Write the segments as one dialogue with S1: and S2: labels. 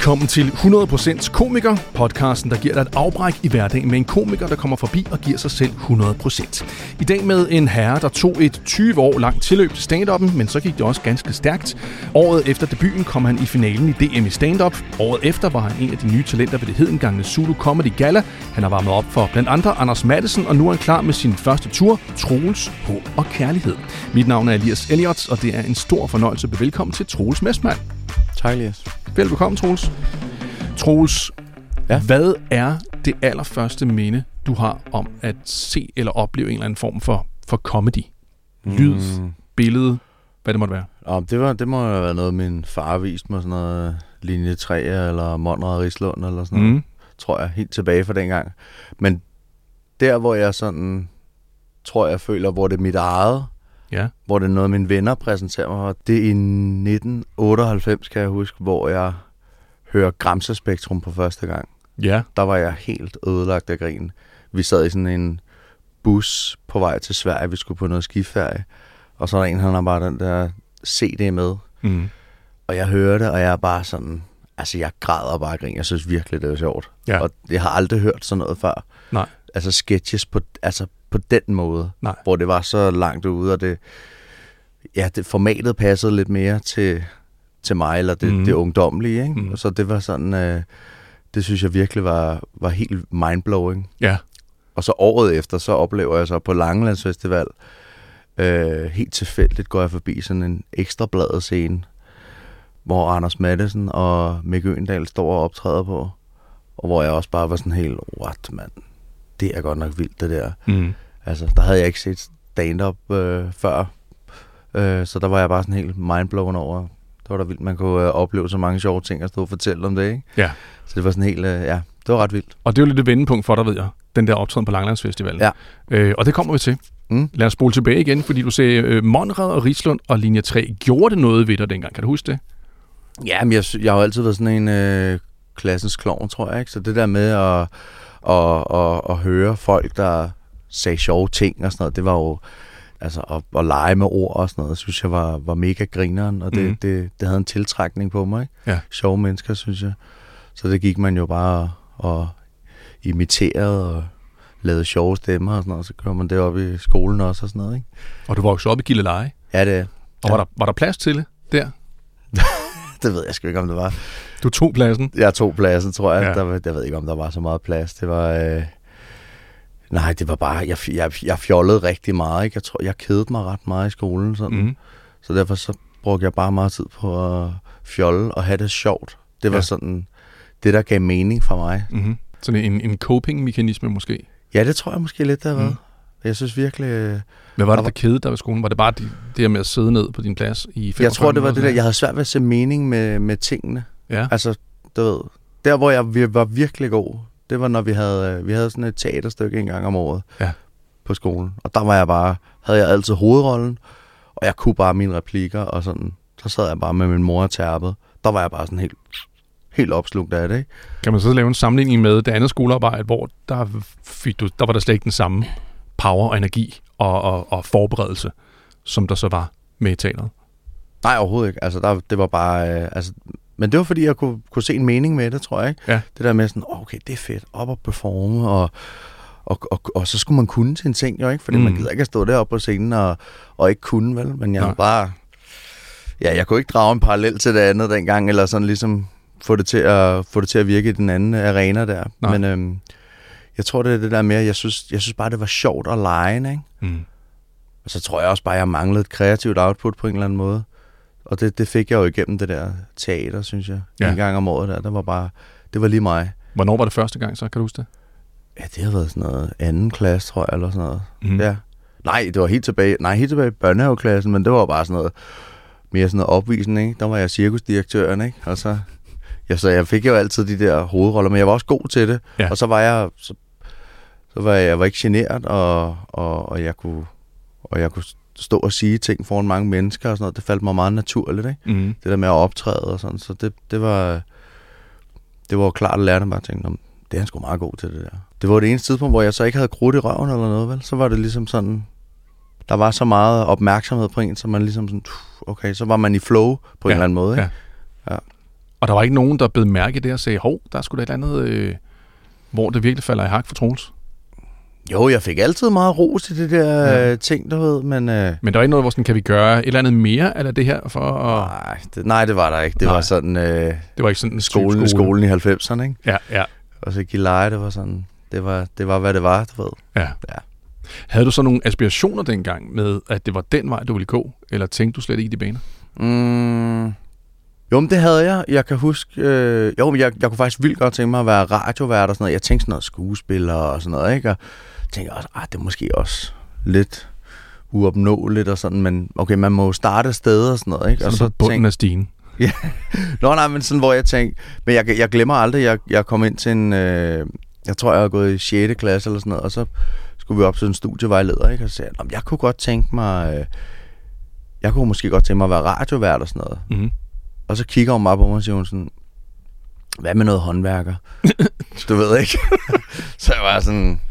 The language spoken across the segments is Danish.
S1: Velkommen til 100% Komiker, podcasten, der giver dig et afbræk i hverdagen med en komiker, der kommer forbi og giver sig selv 100%. I dag med en herre, der tog et 20 år langt tilløb til stand-up'en, men så gik det også ganske stærkt. Året efter debuten kom han i finalen i DM i stand-up. Året efter var han en af de nye talenter ved det hedengangne Zulu Comedy Gala. Han har varmet op for blandt andre Anders Matthesen, og nu er han klar med sin første tur, Troels, Håb og Kærlighed. Mit navn er Elias Elliot, og det er en stor fornøjelse at byde velkommen til Troels Messmann.
S2: Tak, Elias.
S1: Velkommen, Troels. Troels,
S2: ja?
S1: Hvad er det allerførste minde, du har om at se eller opleve en eller anden form for comedy? Lyd, billede, hvad det måtte være?
S2: Det må have været noget, min far viste mig, sådan noget Linje 3 eller Monrad og Rislund eller sådan noget. Tror jeg, helt tilbage fra dengang. Men der, hvor jeg sådan, tror jeg føler, hvor det er mit eget,
S1: ja.
S2: Hvor det er noget, mine venner præsenterer mig for, det er i 1998, kan jeg huske, hvor jeg hører Gramsespektrum på første gang.
S1: Ja.
S2: Der var jeg helt ødelagt af grin. Vi sad i sådan en bus på vej til Sverige, vi skulle på noget skiferie, og så er der en, han har bare den der CD med. Og jeg hører det, og jeg er bare sådan, altså jeg græder bare af grin. Jeg synes virkelig, det er sjovt.
S1: Ja.
S2: Og jeg har aldrig hørt sådan noget før.
S1: Nej.
S2: Altså sketches på den måde,
S1: nej. Hvor
S2: det var så langt ude, og det formatet passede lidt mere til mig, eller det ungdomlige, ikke? Og så det var sådan, det synes jeg virkelig var helt mindblowing.
S1: Ja.
S2: Og så året efter, så oplever jeg så på Langelandsfestival, helt tilfældigt går jeg forbi sådan en Ekstrabladet scene, hvor Anders Matthesen og Mikke Øgendahl står og optræder på, og hvor jeg også bare var sådan helt, what, mand, det er godt nok vildt, det der. Altså, der havde jeg ikke set stand-up før, så der var jeg bare sådan helt mindblown over. Det var da vildt, man kunne opleve så mange sjove ting og stå og fortælle om det, ikke?
S1: Ja.
S2: Så det var sådan helt, det var ret vildt.
S1: Og det er jo lidt et vendepunkt for dig, ved jeg, den der optræden på Langelandsfestivalen.
S2: Ja.
S1: Og det kommer vi til. Lad os spole tilbage igen, fordi du sagde Monrad og Rislund og Linje 3. Gjorde det noget ved dig dengang? Kan du huske det?
S2: Ja, men jeg har jo altid været sådan en klassens klovn, tror jeg, ikke? Så det der med at høre folk, der sagde sjove ting og sådan noget, det var jo, altså at lege med ord og sådan noget, synes jeg var mega grineren, og det havde en tiltrækning på mig, ikke?
S1: Ja.
S2: Sjove mennesker, synes jeg. Så det gik man jo bare og imiterede og lavede sjove stemmer og sådan noget, så gør man det op i skolen også og sådan noget, ikke?
S1: Og du voksede op i Gilleleje?
S2: Ja, det er.
S1: Og var der plads til det der?
S2: Det ved jeg sgu ikke, om det var.
S1: Du tog pladsen?
S2: Jeg tog pladsen, tror jeg.
S1: Ja.
S2: Jeg ved ikke, om der var så meget plads. Det var... nej, det var bare... Jeg fjollede rigtig meget, ikke? Jeg tror, jeg kedede mig ret meget i skolen, sådan. Så derfor så brugte jeg bare meget tid på at fjolle og have det sjovt. Det var sådan... Det, der gav mening for mig.
S1: Sådan en coping-mekanisme måske?
S2: Ja, det tror jeg måske lidt, der har været. Jeg synes virkelig...
S1: Hvad var det, der kedede dig ved skolen? Var det bare det her med at sidde ned på din plads i 45
S2: Jeg tror, det var det der. Jeg havde svært ved at se mening med tingene.
S1: Ja.
S2: Altså, du ved... Der, hvor jeg var virkelig god, det var, når vi havde sådan et teaterstykke en gang om året på skolen. Og der havde jeg altid hovedrollen, og jeg kunne bare mine replikker, og sådan, så sad jeg bare med min mor og tærpede. Der var jeg bare sådan helt opslugt af det, ikke?
S1: Kan man så lave en sammenligning med det andet skolearbejde, hvor der var der slet ikke den samme power og energi og forberedelse, som der så var med i teateret?
S2: Nej, overhovedet ikke. Altså, det var bare... men det var, fordi jeg kunne se en mening med det, tror jeg, ikke?
S1: Ja.
S2: Det der med sådan, okay, det er fedt, op og performe, og så skulle man kunne sin ting, jo, ikke? Fordi man gider ikke at stå deroppe på scenen og ikke kunne, vel? Men jeg bare... Ja, jeg kunne ikke drage en parallel til det andet dengang, eller sådan ligesom få det til at virke i den anden arena der.
S1: Nej.
S2: Men jeg tror, det er det der med, jeg synes bare, det var sjovt at lege, ikke? Og så tror jeg også bare, jeg manglede et kreativt output på en eller anden måde. Og det fik jeg jo igennem det der teater, synes jeg. En gang om året der. Det var lige mig.
S1: Hvornår var det første gang så? Kan du huske det?
S2: Ja, det har været sådan noget anden klasse, tror jeg, eller sådan noget. Ja. Nej, det var helt tilbage i børnehaveklassen, men det var bare sådan noget, mere sådan noget opvisning, ikke? Der var jeg cirkusdirektøren, ikke? Og så jeg fik jo altid de der hovedroller, men jeg var også god til det. Ja. Og så var jeg var ikke genert, og jeg kunne stå og sige ting foran mange mennesker og sådan noget. Det faldt mig meget naturligt, ikke? Det der med at optræde og sådan. Så det var jo klart at lære dem bare at tænke, det er han sgu meget god til det der. Det var det eneste tidspunkt, hvor jeg så ikke havde krudt i røven eller noget, vel? Så var det ligesom sådan, der var så meget opmærksomhed på en, så man ligesom sådan, okay, så var man i flow på en eller anden måde, ikke?
S1: Ja. Og der var ikke nogen, der bed mærke i det og sagde, hov, der er sgu da et eller andet, hvor det virkelig falder i hak for Troels?
S2: Jo, jeg fik altid meget ros til det der ting, du ved, men...
S1: Men der var ikke noget, hvor sådan, kan vi gøre et eller andet mere eller det her for at...
S2: Nej, det var der ikke. Det var sådan...
S1: det var ikke sådan en
S2: skolen i 90'erne, ikke?
S1: Ja.
S2: Og så Gilleleje, det var sådan... Det var, hvad det var, du ved.
S1: Ja. Havde du så nogle aspirationer dengang med, at det var den vej, du ville gå? Eller tænkte du slet ikke i de baner?
S2: Jo, men det havde jeg. Jeg kan huske... jeg kunne faktisk vildt godt tænke mig at være radiovært og sådan noget. Jeg tænkte sådan noget skuespiller og sådan noget, ikke? Og tænkte også, det er måske også lidt uopnåeligt og sådan, men okay, man må jo starte et sted og sådan noget, ikke?
S1: Sådan og så på bunden af stigen.
S2: Ja. Nej, men sådan, hvor jeg tænkte... Men jeg glemmer aldrig, jeg kom ind til en... jeg tror, jeg har gået i 6. klasse eller sådan noget, og så skulle vi op til en studievejleder, ikke? Og så sagde jeg kunne godt tænke mig... jeg kunne måske godt tænke mig at være radiovært og sådan noget.
S1: Mm-hmm.
S2: Og så kigger hun bare på mig og siger hun sådan, hvad med noget håndværker? Du ved ikke. Så jeg var sådan,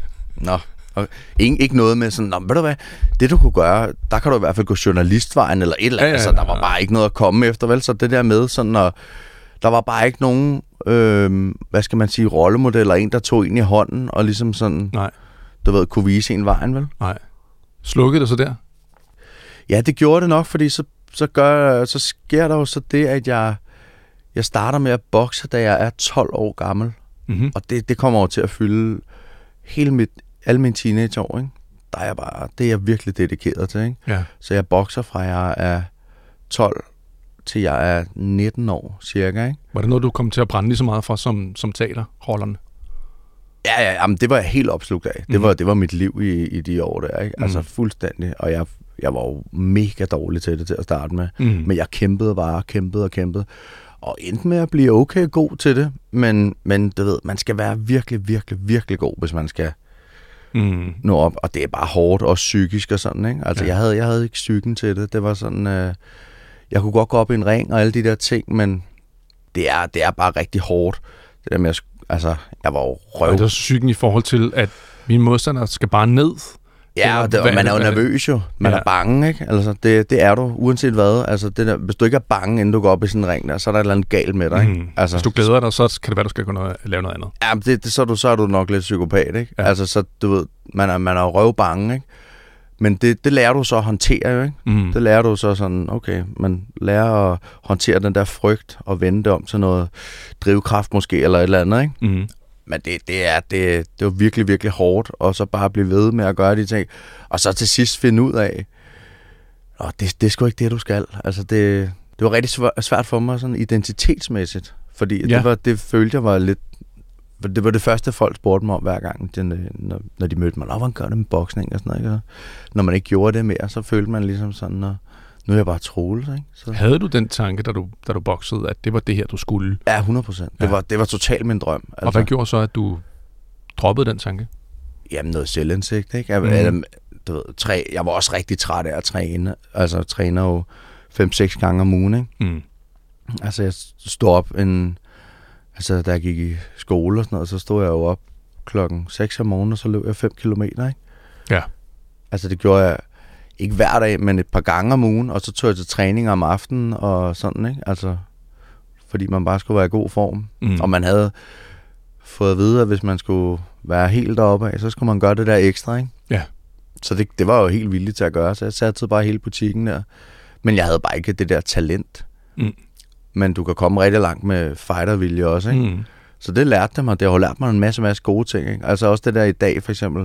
S2: ikke noget med sådan, ved du hvad, det du kunne gøre, der kan du i hvert fald gå journalistvejen eller et eller andet. Altså, der var bare ikke noget at komme efter, vel? Så det der med sådan, og der var bare ikke nogen, hvad skal man sige, rollemodeller, en der tog en i hånden og ligesom sådan, du ved, kunne vise en vejen, vel?
S1: Nej. Slukkede det så der?
S2: Ja, det gjorde det nok, fordi så sker der jo så det, at jeg starter med at bokse, da jeg er 12 år gammel.
S1: Mm-hmm.
S2: Og det kommer over til at fylde alle mine teenageår, ikke? Det er jeg virkelig dedikeret til, ikke?
S1: Ja.
S2: Så jeg bokser fra jeg er 12 til jeg er 19 år, cirka, ikke?
S1: Var det noget, du kom til at brænde lige så meget for som teaterrollerne?
S2: Ja, jamen, det var jeg helt opslugt af. Det var mit liv i de år der, ikke? Altså fuldstændig, og jeg var jo mega dårlig til det til at starte med. Men jeg kæmpede og endte med at blive okay god til det. Men du ved, man skal være virkelig, virkelig, virkelig god, hvis man skal nå op. Og det er bare hårdt, også psykisk og sådan, ikke? Altså, jeg havde ikke psyken til det. Det var sådan, jeg kunne godt gå op i en ring og alle de der ting, men det er bare rigtig hårdt. Det der med, jeg var jo røv.
S1: Og det er psyken i forhold til, at mine modstandere skal bare ned.
S2: Ja, og man er jo nervøs jo. Man er bange, ikke? Altså, det er du, uanset hvad. Altså, det der, hvis du ikke er bange, inden du går op i sådan en ring der, så er der et eller andet galt med dig, ikke? Altså,
S1: hvis du glæder dig, så kan det være, du skal lave noget andet.
S2: Ja, så er du nok lidt psykopat, ikke? Ja. Altså, så du ved, man er jo røvbange, ikke? Men det lærer du så at håndtere, jo, ikke? Det lærer du så sådan, okay, man lærer at håndtere den der frygt og vende det om til noget drivkraft måske, eller et eller andet, ikke? Men det er virkelig, virkelig hårdt, og så bare blive ved med at gøre de ting. Og så til sidst finde ud af, det er sgu ikke det, du skal. Altså, det var rigtig svært for mig sådan identitetsmæssigt, fordi det følte jeg var lidt... Det var det første, folk spurgte mig om hver gang, når de mødte mig. Hvordan gør det med boksning og sådan noget, ikke? Når man ikke gjorde det mere, så følte man ligesom sådan, nu er jeg bare Troels, ikke? Så.
S1: Havde du den tanke, da du boksede, at det var det her, du skulle?
S2: Ja, 100%. Det var totalt min drøm. Altså.
S1: Og hvad gjorde så, at du droppede den tanke?
S2: Jamen, noget selvindsigt, ikke? Du ved, jeg var også rigtig træt af at træne. Altså, jeg træner jo 5-6 gange om ugen, ikke? Altså, jeg stod op da jeg gik i skole og sådan noget, så stod jeg jo op 6:00 om morgenen, og så løb jeg 5 kilometer, ikke?
S1: Ja. Altså,
S2: det gjorde jeg ikke hver dag, men et par gange om ugen, og så tog jeg til træning om aftenen og sådan, ikke? Altså, fordi man bare skulle være i god form. Og man havde fået at vide, at hvis man skulle være helt deroppe af, så skulle man gøre det der ekstra, ikke?
S1: Ja.
S2: Så det var jo helt villigt til at gøre, så jeg satte bare hele butikken der. Men jeg havde bare ikke det der talent. Men du kan komme rigtig langt med fightervilje også, ikke? Så det lærte det mig. Det har lært mig en masse gode ting, ikke? Altså også det der i dag, for eksempel.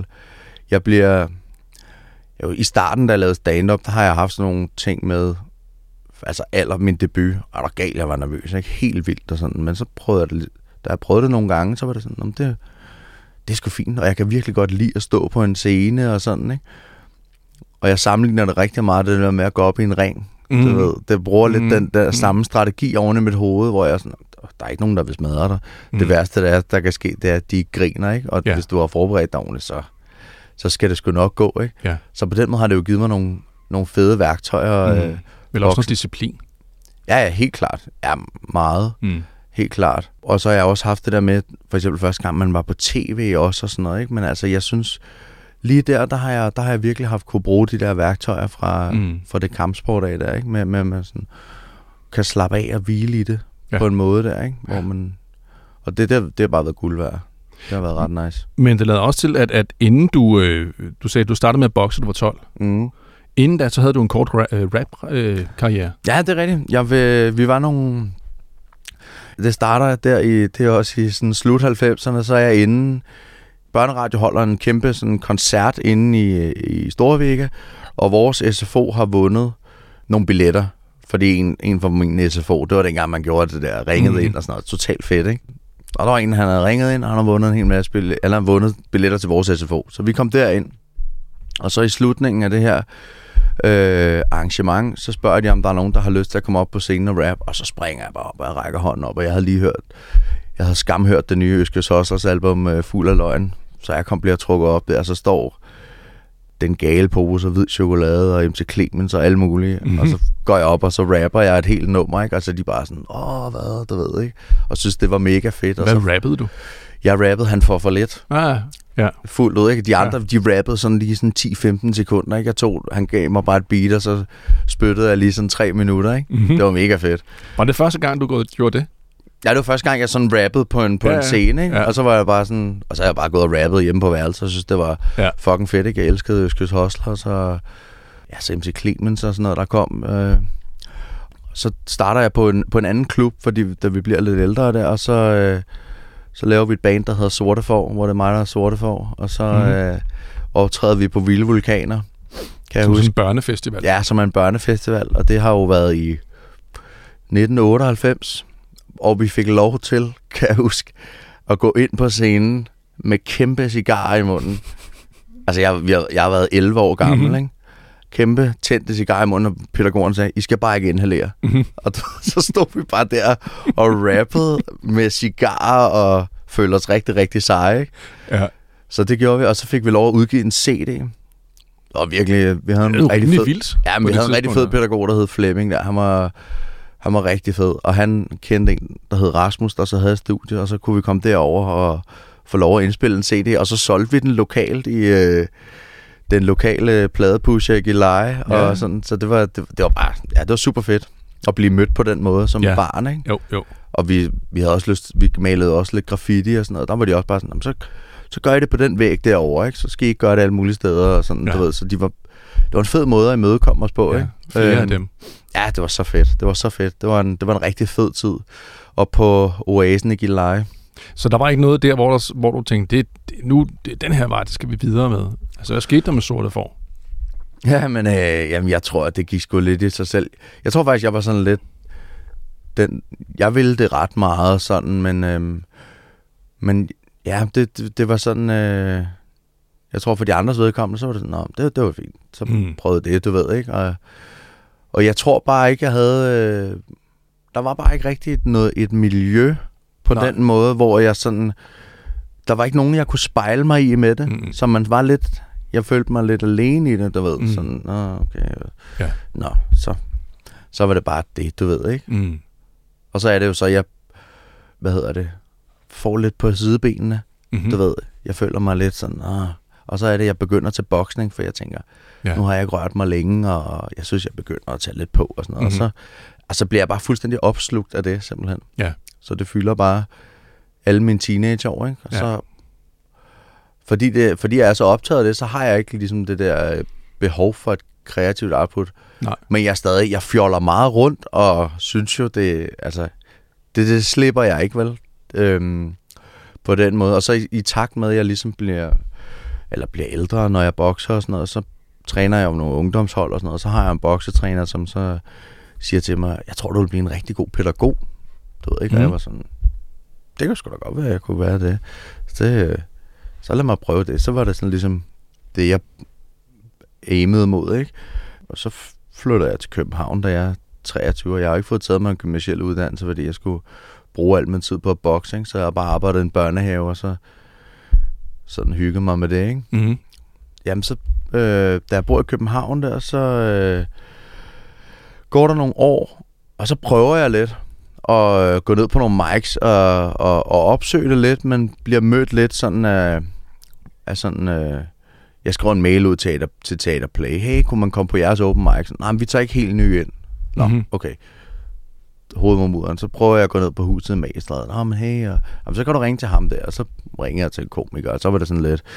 S2: I starten, da jeg lavede stand-up, der har jeg haft sådan nogle ting med, altså min debut, og der galt, jeg var nervøs, ikke? Helt vildt og sådan. Men så prøvede jeg det, da jeg prøvede det nogle gange, så var det sådan, det er sgu fint, og jeg kan virkelig godt lide at stå på en scene og sådan, ikke? Og jeg sammenligner det rigtig meget, det der med at gå op i en ring. Du ved, det bruger lidt den der samme strategi oven i mit hoved, hvor jeg sådan, der er ikke nogen, der vil smadre dig. Det værste, der kan ske, det er, at de griner, ikke? Og hvis du har forberedt dig ordentligt, så skal det sgu nok gå, ikke? Ja. Så på den måde har det jo givet mig nogle fede værktøjer.
S1: Vel også noget disciplin?
S2: Ja, helt klart. Ja, meget. Helt klart. Og så har jeg også haft det der med, for eksempel første gang, man var på tv også og sådan noget, ikke? Men altså, jeg synes, lige der har jeg virkelig kunne bruge de der værktøjer fra det kampsport af der, ikke? Med sådan, kan slappe af og hvile i det på en måde der, ikke? Hvor man... Og det har bare været guld værd. Det har været ret nice.
S1: Men det lader også til, at inden du sagde, at du startede med at bokse, du var 12. Inden da, så havde du en kort rap-karriere.
S2: Ja, det er rigtigt. Vi var nogle... Det starter der det er også i sådan slut 90'erne, så er jeg inde... Børneradio holder en kæmpe sådan koncert inde i Storvega, og vores SFO har vundet nogle billetter, fordi en fra min SFO, det var dengang, man gjorde det der, ringede ind og sådan noget, totalt fedt, ikke? Og der var en, han havde ringet ind, og han har vundet en hel masse eller vundet billetter til vores SFO. Så vi kom derind, og så i slutningen af det her arrangement, så spørger de, om der er nogen, der har lyst til at komme op på scenen og rap, og så springer jeg bare op, og jeg rækker hånden op, og jeg havde skamhørt det nye Øskes Hoslers album Fuld af Løgn, så bliver trukket op der, og så står Den Gale Pose og Hvid Chokolade og MC Clemens og alle mulige, og så går jeg op, og så rapper jeg et helt nummer, ikke? Altså de bare sådan, hvad, du ved, ikke? Og synes, det var mega fedt.
S1: Hvad rappede du?
S2: Jeg rappede Han får for lidt.
S1: Ja.
S2: Fuldt ud, ikke? De andre, de rappede sådan lige sådan 10-15 sekunder, ikke? Han gav mig bare et beat, og så spyttede jeg lige sådan 3 minutter, ikke? Det var mega fedt.
S1: Var det første gang, du gjorde det?
S2: Ja, det var første gang, jeg sådan rappede på en scene, ikke? Ja. Og så var jeg bare sådan... Og så har jeg bare gået og rappet hjemme på værelset, og synes, det var fucking fedt, ikke? Jeg elskede Øskes Hoslers, og så MC Clemens og sådan noget, der kom. Så starter jeg på en anden klub, fordi da vi bliver lidt ældre der, og så laver vi et band, der hedder Sorte Får, hvor det er mig, der er Sorte Får, og så optræder vi på Vilde Vulkaner. Kan jeg huske?
S1: Som en børnefestival.
S2: Ja, som en børnefestival, og det har jo været i 1998, og vi fik lov til, kan jeg huske, at gå ind på scenen med kæmpe cigarer i munden. Altså, jeg har været 11 år gammel, ikke? Kæmpe tændte cigarer i munden, og pædagogen sagde, I skal bare ikke inhalere. Og så stod vi bare der og rappede med cigarer og følte os rigtig, rigtig seje, ikke? Ja. Så det gjorde vi, og så fik vi lov at udgive en CD. Og virkelig, vi havde en rigtig fed...
S1: Vildt.
S2: Ja, men vi havde en rigtig fed pædagog, der hed Flemming der. Han var rigtig fed, og han kendte en, der hed Rasmus, der så havde et studie, og så kunne vi komme derover og få lov at indspille en CD, og så solgte vi den lokalt i den lokale pladepusher i Gilleleje, og sådan, så det var bare, det var super fedt at blive mødt på den måde som barn, ikke?
S1: Jo.
S2: Og vi havde også lyst, vi malede også lidt graffiti og sådan noget, der var de også bare sådan, så gør I det på den væg derovre, ikke? Så skal I ikke gøre det alle mulige steder, og sådan, du ved, så det var en fed måde at imødekomme os på, ikke?
S1: Flere af dem.
S2: Ja, det var så fedt. Det var en rigtig fed tid. Og på Oasen i Gilleleje.
S1: Så der var ikke noget der, hvor du tænkte, den her vej, det skal vi videre med. Altså, hvad skete der med Sorte Får?
S2: Ja, men jeg tror, at det gik sgu lidt i sig selv. Jeg tror faktisk, jeg var sådan lidt... Jeg ville det ret meget sådan, men ja, det var sådan... Jeg tror, for de andres vedkommende, så var det sådan, det var fint. Så prøvede det, du ved, ikke? Og jeg tror bare ikke, jeg havde... der var bare ikke rigtig et miljø på den måde, hvor jeg sådan... Der var ikke nogen, jeg kunne spejle mig i med det. Så man var lidt... Jeg følte mig lidt alene i det, du ved. Sådan, okay. Ja. Så var det bare det, du ved, ikke? Og så er det jo så, jeg... får lidt på sidebenene. Du ved, jeg føler mig lidt sådan... Og så er det, jeg begynder til boksning, for jeg tænker, nu har jeg ikke rørt mig længe, og jeg synes, jeg begynder at tage lidt på og sådan noget. Og så bliver jeg bare fuldstændig opslugt af det, simpelthen. Ja. Så det fylder bare alle mine teenageår, ikke? Og så, fordi jeg er så optaget af det, så har jeg ikke ligesom det der behov for et kreativt output. Nej. Men jeg fjoller meget rundt, og synes jo, det slipper jeg ikke, vel? På den måde. Og så i takt med, at jeg ligesom bliver ældre, når jeg bokser og sådan noget, så træner jeg jo nogle ungdomshold og sådan noget, og så har jeg en boksetræner, som så siger til mig, jeg tror, du vil blive en rigtig god pædagog. Du ved ikke, og jeg var sådan, det kan sgu da godt være, at jeg kunne være det. Så lad mig prøve det. Så var det sådan ligesom det, jeg aimede mod, ikke? Og så flyttede jeg til København, da jeg er 23, og jeg har ikke fået taget mig en gymnasiel uddannelse, fordi jeg skulle bruge al min tid på boksing, så jeg har bare arbejdet i en børnehave, og så sådan hygge mig med det, ikke? Jamen så, da jeg bor i København der, så går der nogle år, og så prøver jeg lidt at gå ned på nogle mics og opsøge det lidt, men bliver mødt lidt sådan af sådan... jeg skriver en mail ud til Teaterplay. Hey, kunne man komme på jeres open mic? Nej, men vi tager ikke helt nye ind. Nå, okay. hovedet mod muren. Så prøver jeg at gå ned på huset i Magestræde. Nå, men hey, og så kan du ringe til ham der. Og så ringer jeg til en komiker, og så var det sådan lidt...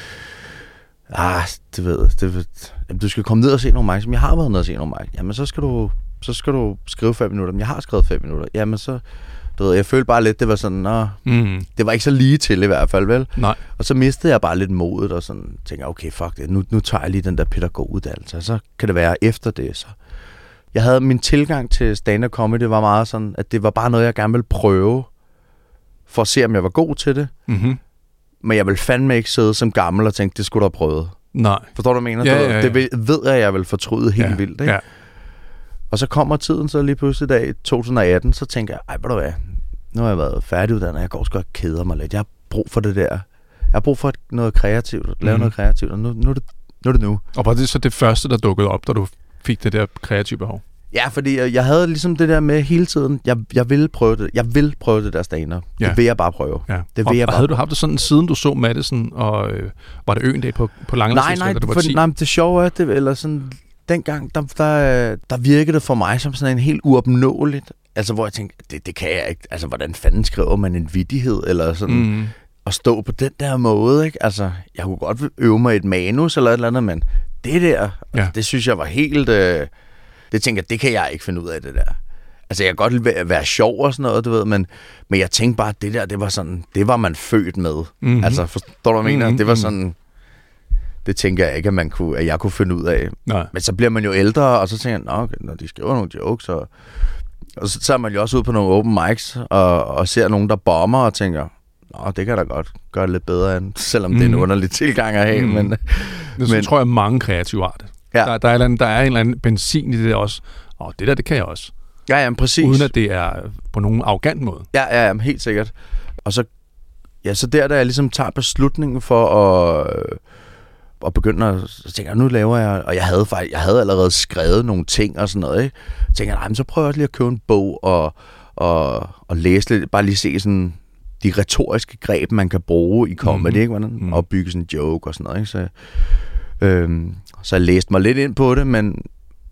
S2: du skal komme ned og se nogle Mike's. Jeg har været ned og se nogle Mike's. Jamen, så skal du skrive 5 minutter. Men jeg har skrevet 5 minutter. Jamen, så... Du ved, jeg følte bare lidt, det var sådan... Det var ikke så lige til i hvert fald, vel?
S1: Nej.
S2: Og så mistede jeg bare lidt modet, og sådan tænkte okay, fuck det. Nu tager jeg lige den der pædagoguddannelse, og så kan det være efter det, så... Jeg havde min tilgang til stand-up comedy, var meget sådan, at det var bare noget, jeg gerne ville prøve, for at se, om jeg var god til det.
S1: Mm-hmm.
S2: Men jeg ville fandme ikke sidde som gammel og tænke, det skulle du have prøvet.
S1: Nej.
S2: Forstår du, hvad jeg mener?
S1: Ja.
S2: Det ved jeg vil fortryde helt vildt, ikke?
S1: Ja.
S2: Og så kommer tiden så lige pludselig i dag, 2018, så tænker jeg, ved du hvad, nu har jeg været færdiguddannet, jeg går sgu ikke keder mig lidt. Jeg har brug for det der. Jeg har brug for noget kreativt, lave noget kreativt, og nu er det nu.
S1: Og var det så det første, der dukkede op, da du fik det der kreative behov?
S2: Ja, fordi jeg havde ligesom det der med hele tiden, jeg ville prøve det. Jeg vil prøve det der stand-up. Ja. Det vil jeg bare prøve.
S1: Ja.
S2: Det vil jeg bare.
S1: Havde du haft det sådan, siden du så Madison, og var det Øgendag på Langeland?
S2: Nej, det sjove er, eller sådan, dengang, der virkede det for mig som sådan en helt uopnåeligt. Altså, hvor jeg tænkte, det kan jeg ikke. Altså, hvordan fanden skriver man en vittighed, eller sådan, at stå på den der måde, ikke? Altså, jeg kunne godt øve mig et manus, eller et eller andet, men det der, altså, det synes jeg var helt... det tænker jeg, det kan jeg ikke finde ud af, det der. Altså, jeg kan godt være sjov og sådan noget, du ved, men jeg tænkte bare, at det der, det var sådan, det var man født med. Mm-hmm. Altså, forstår du, hvad jeg mener? Det var sådan... Det tænker jeg ikke, at jeg kunne finde ud af.
S1: Nej.
S2: Men så bliver man jo ældre, og så tænker jeg, okay, når de skriver nogle jokes, og så er man jo også ud på nogle open mics, og ser nogen, der bomber, og tænker, det kan da godt gøre det lidt bedre, end, selvom det er en underlig tilgang at have. Men
S1: tror jeg, mange kreative har det. Ja. Der er en eller anden benzin i det der også. Det der, det kan jeg også.
S2: Ja, præcis.
S1: Uden at det er på nogen arrogant måde.
S2: Ja, helt sikkert. Og så, så der jeg ligesom tager beslutningen for at begynde at tænke, nu laver jeg, og jeg havde allerede skrevet nogle ting og sådan noget, ikke? Jeg tænker, nej, men så prøver jeg lige at købe en bog og læse lidt, bare lige se sådan de retoriske greb, man kan bruge i comedy, ikke? Hvordan opbygge sådan en joke og sådan noget, ikke? Så jeg læste mig lidt ind på det, men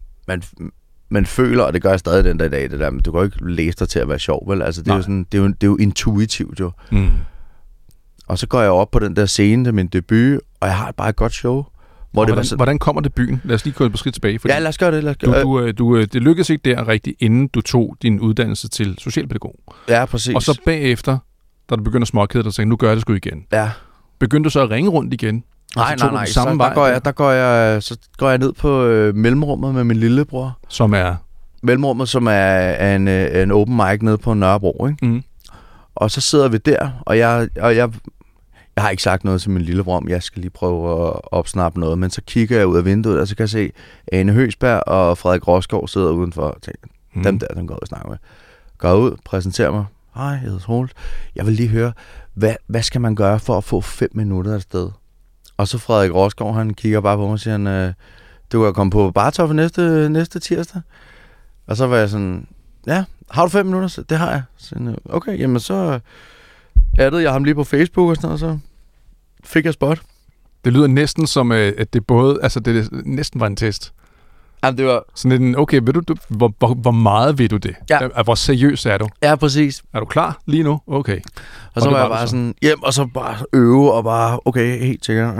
S2: man føler, og det gør jeg stadig den der i dag, det der, men du kan jo ikke læse dig til at være sjov, vel? Altså, det er jo sådan, det er jo intuitivt, jo. Og så går jeg op på den der scene til min debut, og jeg har bare et godt show.
S1: Hvordan kommer det byen? Lad os lige gå et skridt tilbage.
S2: Ja, lad os gøre det.
S1: Det lykkedes ikke der rigtigt, inden du tog din uddannelse til socialpædagog.
S2: Ja, præcis.
S1: Og så bagefter, da du begynder at småkede dig, og tænkte, nu gør jeg det sgu igen.
S2: Ja.
S1: Begyndte du så at ringe rundt igen?
S2: Nej. Så går jeg ned på mellemrummet med min lillebror.
S1: Som er?
S2: Mellemrummet, som er en open mic nede på Nørrebro, ikke? Mm. Og så sidder vi der, og jeg har ikke sagt noget til min lillebror om, jeg skal lige prøve at opsnappe noget, men så kigger jeg ud af vinduet, og så kan jeg se Ane Høgsberg og Frederik Rosgaard sidder udenfor, og tænker, dem der, den går og snakker med. Går ud, præsenterer mig. Hej, jeg hedder Holt. Jeg vil lige høre, hvad skal man gøre for at få 5 minutter af sted? Og så Frederik Rosgaard, han kigger bare på mig og siger, du kan komme på Bartoffe næste tirsdag. Og så var jeg sådan, ja, har du 5 minutter? Det har jeg. Så, okay, jamen så addede jeg ham lige på Facebook og sådan noget, så fik jeg spot.
S1: Det lyder næsten som, at det både, altså det næsten var en test.
S2: Jamen, det var...
S1: Sådan en, okay, ved du, hvor meget ved du det?
S2: Ja.
S1: Hvor seriøs er du?
S2: Ja, præcis.
S1: Er du klar lige nu? Okay.
S2: Og så var jeg bare sådan, hjem, og så bare øve, og bare, okay, helt sikkert.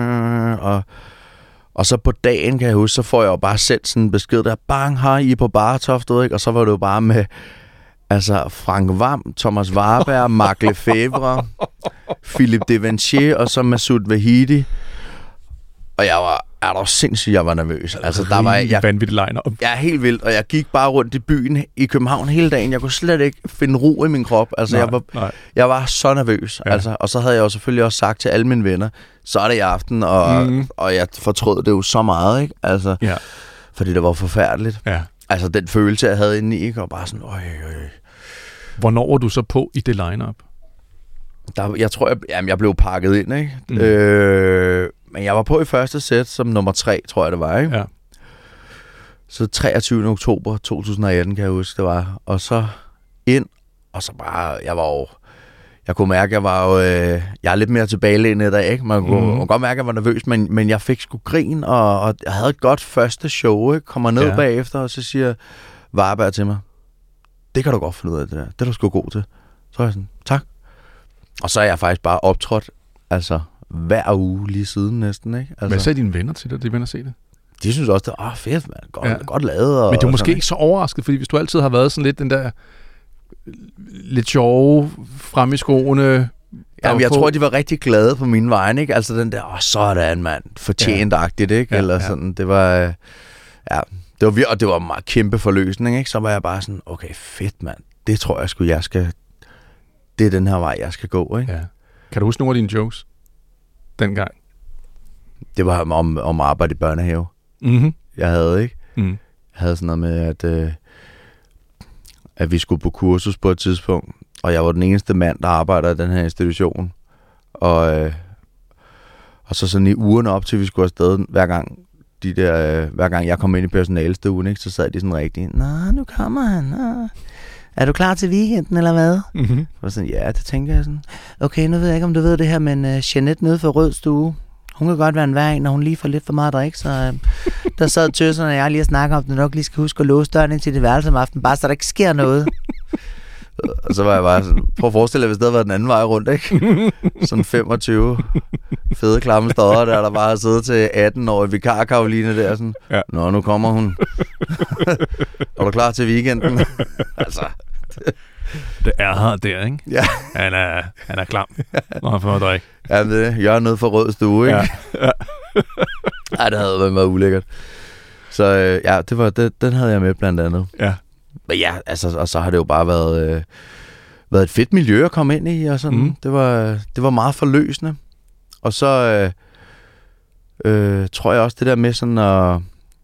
S2: Og så på dagen, kan jeg huske, så får jeg jo bare sendt sådan en besked der, bang, har I på Bartofte, ikke? Og så var det jo bare med, altså, Frank Hvam, Thomas Warberg, Mark Lefebvre, Philippe Devanchier, og så Masoud Vahidi. Og jeg var sindssygt, jeg var nervøs. Altså, der var jeg
S1: vanvittig line-up.
S2: Ja, helt vildt, og jeg gik bare rundt i byen i København hele dagen. Jeg kunne slet ikke finde ro i min krop. Altså, jeg var så nervøs. Ja. Altså, og så havde jeg jo selvfølgelig også sagt til alle mine venner, så er det i aften, og jeg fortrød det jo så meget, ikke? Altså, fordi det var forfærdeligt. Ja. Altså, den følelse, jeg havde inde i, ikke? Og bare sådan,
S1: Hvornår var du så på i det line-up?
S2: Jeg tror, jeg blev pakket ind, ikke? Men jeg var på i første sæt som nummer 3, tror jeg det var, ikke? Ja. Så 23. oktober 2018, kan jeg huske, det var. Og så ind, og så bare, jeg kunne mærke, jeg er lidt mere tilbagelænet i dag, ikke? Man kunne godt mærke, at jeg var nervøs, men jeg fik sgu grin, og jeg havde et godt første show, ikke? Kommer ned bagefter, og så siger Warberg til mig, det kan du godt finde ud af det der. Det er du sgu god til. Så er jeg sådan, tak. Og så er jeg faktisk bare optrådt, altså hver uge lige siden næsten, ikke? Altså,
S1: hvad sagde dine venner til det, de venner se det?
S2: De synes også, det er fedt, man. Godt lavet. Og,
S1: men du er måske
S2: sådan,
S1: ikke så overrasket, fordi hvis du altid har været sådan lidt den der lidt sjove, frem i skoene.
S2: Jamen, jeg tror, de var rigtig glade på mine vegne, ikke? Altså den der, sådan mand, fortjent-agtigt, ikke? Eller sådan, det var, det var og det var en meget kæmpe forløsning, ikke? Så var jeg bare sådan, okay, fedt mand, det tror jeg sgu, det er den her vej, jeg skal gå, ikke?
S1: Ja. Kan du huske nogle af dine jokes dengang?
S2: Det var om arbejde i børnehave.
S1: Mm-hmm.
S2: Jeg havde, ikke?
S1: Mm.
S2: Jeg havde sådan noget med, at vi skulle på kursus på et tidspunkt, og jeg var den eneste mand, der arbejder i den her institution. Og så sådan i ugerne op til, vi skulle afsted, hver gang jeg kom ind i personalestuen, ikke, så sad de sådan rigtig, nå, nu kommer han. Nå. Er du klar til weekenden, eller hvad?
S1: Mm-hmm.
S2: Og sådan, ja, det tænker jeg sådan. Okay, nu ved jeg ikke, om du ved det her, men Jeanette nede for Rød Stue, hun kan godt være en værre, når hun lige får lidt for meget drik, så der sad tøserne, og jeg lige snakker om, at du nok lige skal huske at låse døren ind til det værelse om aftenen, bare så der ikke sker noget. Og så var jeg bare sådan, prøv at forestille dig, hvis det havde været den anden vej rundt, ikke? Sådan 25 fede klamme stodder, der bare har siddet til 18-årige vikar Karoline der, sådan, ja. Nå, nu kommer hun. Er du klar til weekenden? Altså.
S1: Det er her der, ikke?
S2: Ja.
S1: Han er klam, når han får drik.
S2: Ja, det jeg er nede for Rød Stue, ikke?
S1: Ja.
S2: Ej, det havde været meget ulækkert. Så ja, den havde jeg med blandt andet.
S1: Ja.
S2: Men ja, altså, og så har det jo bare været et fedt miljø at komme ind i, og sådan. Mm. Det var meget forløsende. Og så tror jeg også det der med sådan at...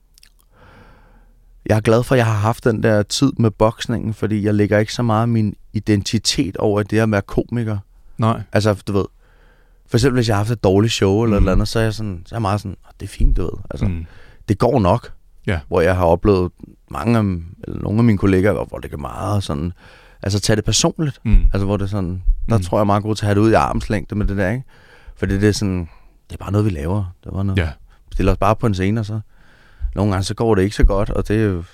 S2: Jeg er glad for, at jeg har haft den der tid med boksningen, fordi jeg lægger ikke så meget min identitet over det at være komiker.
S1: Nej.
S2: Altså, du ved, for eksempel hvis jeg har haft et dårligt show eller et eller andet, så er jeg meget sådan, det er fint, du ved. Altså, det går nok.
S1: Ja.
S2: Hvor jeg har oplevet nogle af mine kollegaer, hvor det kan meget sådan, altså tage det personligt. Altså, hvor det sådan, der tror jeg er meget godt til at have det ud i armslængde med det der, ikke? For det er sådan, det er bare noget, vi laver. Det var noget.
S1: Ja.
S2: Vi stiller os bare på en scene, og så nogle gange, så går det ikke så godt, og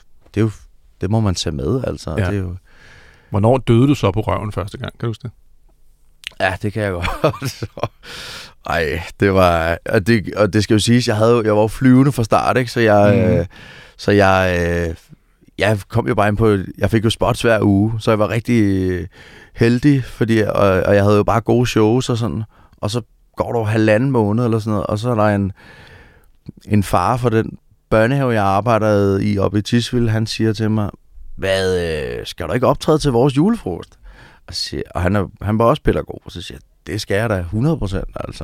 S2: det må man tage med, altså.
S1: Ja.
S2: Det er jo...
S1: Hvornår døde du så på røven første gang? Kan du huske det?
S2: Ja, det kan jeg godt. Ej, det var... Og det skal jo siges, jeg var jo flyvende fra start, ikke? Så jeg kom jo bare ind på... Jeg fik jo spots hver uge, så jeg var rigtig heldig, fordi... Og jeg havde jo bare gode shows og sådan. Og så går der 1,5 måned eller sådan noget, og så er der en far for den børnehave, jeg arbejdede i oppe i Tisvilde, han siger til mig, skal du ikke optræde til vores julefrokost? Og han var også pædagog, og så siger jeg, det skal jeg da 100%, altså.